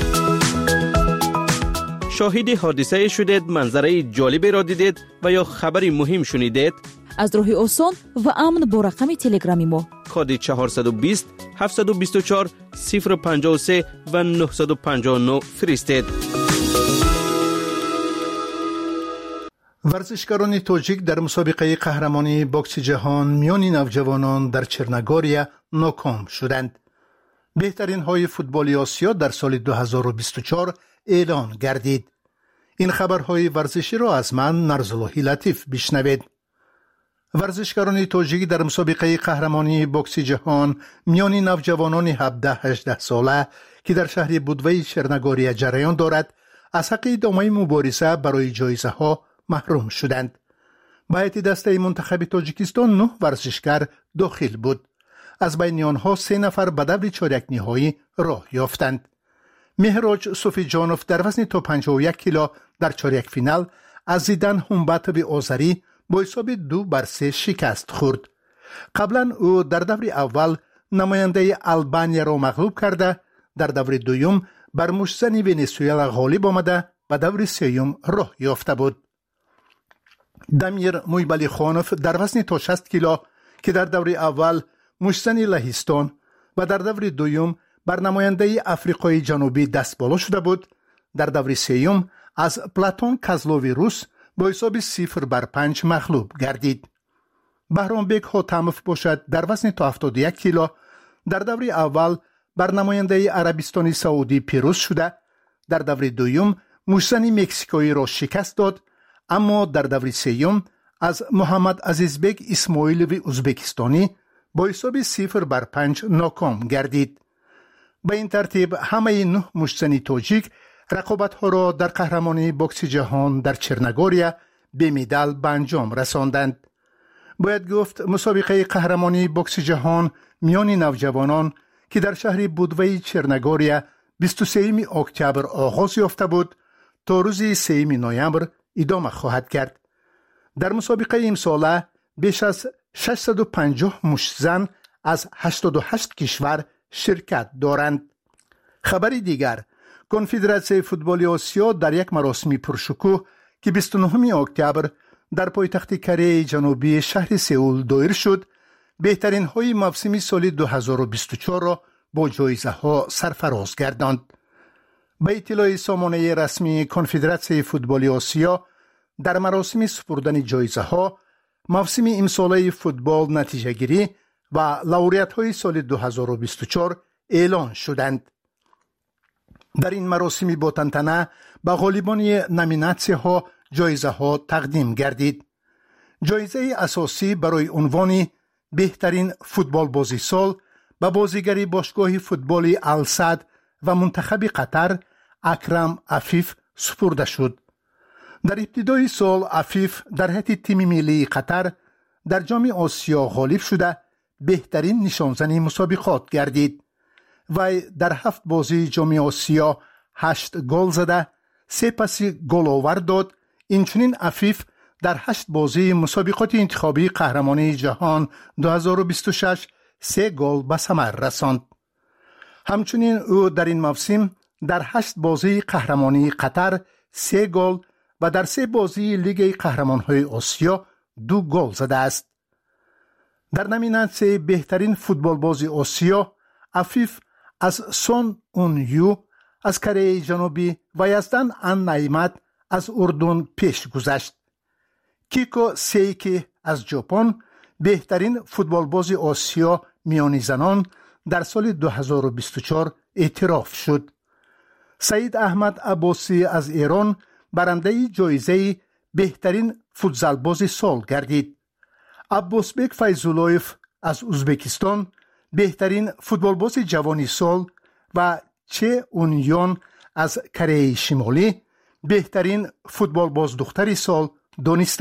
شاهد حادثه شدید، منظره جالبی را دیدید و یا خبری مهم شنیدید؟ از راه آسان و امن با رقم تلگرامی ما کد چهارصد و بیست هفتصد و بیست و چهار صفر پنجاه و سه و نهصد و پنجاه و نه فرستید. ورزشکاران تاجیک در مسابقه قهرمانی بوکس جهان میان نوجوانان در چرنگوریا ناکام شدند. بهترین های فوتبال آسیا در سال دو هزار و بیست و چهار اعلان گردید. این خبرهای ورزشی را از من نرزاللهی لطیف بشنوید. ورزشکاران تاجیک در مسابقه قهرمانی بوکس جهان میان نوجوانان هفده هجده ساله که در شهر بودوی چرنگوریا جریان دارد از حق ادامه مبارزه برای جایزه ها محروم شدند. به هیئت دسته منتخب تاجیکستان نه ورزشکار داخل بود. از بین آنها سه نفر به دور چهارک نهایی راه یافتند. مهراج صوفی جانوف در وزن تا پنجاه و یک کیلو در چهارک فینال از زیدان همباتوی آذری با حساب دو بر سه شکست خورد. قبلا او در دور اول نماینده آلبانیا را مغلوب کرده، در دور دوم بر مشتزن ونزوئلا غالب آمده و دور سوم راه یافته بود. دمیر مویبلی خانوف در وزن تا شصت کیلو که در دور اول مشتزن لهستان و در دور دوم بر نماینده افریقای جنوبی دست بالا شده بود، در دور سوم از پلاتون کازلووی روس با حساب صفر بر پنج مغلوب گردید. بهرامبک حاتموف باشد در وزن تا هفتاد و یک کیلو در دور اول بر نماینده عربستان سعودی پیروز شده، در دور دوم مشتزن مکزیکایی را شکست داد، اما در دور سوم از محمد عزیزبک اسماعیلوی ازبکستانی با حساب صفر بر پنج ناکام گردید. به این ترتیب همه نه مشتزن تاجیک رقابت‌ها را در قهرمانی بوکس جهان در چرنگوریا به مدال به انجام رساندند. باید گفت مسابقه قهرمانی بوکس جهان میان نوجوانان که در شهر بودوی چرنگوریا بیست و سوم اکتبر آغاز یافته بود تا روز سوم نوامبر ادامه خواهد کرد. در مسابقه امساله بیش از ششصد و پنجاه مشتزن از هشتاد و هشت کشور شرکت دارند. خبری دیگر، کنفدراسیون فوتبال آسیا در یک مراسم پرشکوه که بیست و نهم اکتبر در پایتخت کره جنوبی شهر سئول دایر شد، بهترین های موسم سال دو هزار و بیست و چهار را با جایزه ها سرفراز گرداند. به اطلاع سامانه رسمی کنفدراسیون فوتبال آسیا، در مراسم سپردن جایزه ها موسم امساله فوتبال نتیجه گیری و لوریت های سال دو هزار و بیست و چهار اعلان شدند. در این مراسم با تنتنه به غالبان نامیناسیون ها جایزه ها تقدیم گردید. جایزه اساسی برای عنوان بهترین فوتبال بازی سال به بازیگر باشگاه فوتبال السد و منتخب قطر اکرم عفیف سپرده شد. در ابتدای سال عفیف در هیئت تیم ملی قطر در جام آسیا غالب شده بهترین نشانزن مسابقات گردید. وی در هفت بازی جام آسیا هشت گل زده، سه پاس گل آور داد. اینچنین عفیف در هشت بازی مسابقات انتخابی قهرمانی جهان دو هزار و بیست و شش سه گل به ثمر رساند. همچنین او در این موسم در هشت بازی قهرمانی قطر سه گل و در سه بازی لیگ قهرمان‌های آسیا دو گل زده است. در نامیناسیون بهترین فوتبال بازی آسیا عفیف از سون اون یو از کره جنوبی و یزدان ان نعمت از اردن پیش گذشت. کیکو سیکی از ژاپن بهترین فوتبال بازی آسیا میان زنان در سال دو هزار و بیست و چهار اعتراف شد. سعید احمد عباسی از ایران برنده جایزه بهترین فوتبال بازی سال گردید. عباسبک فیض‌اللهیف از ازبکستان بهترین فوتبال بازی جوانی سال و چه اونیون از کره شمالی بهترین فوتبال باز دختری سال دانسته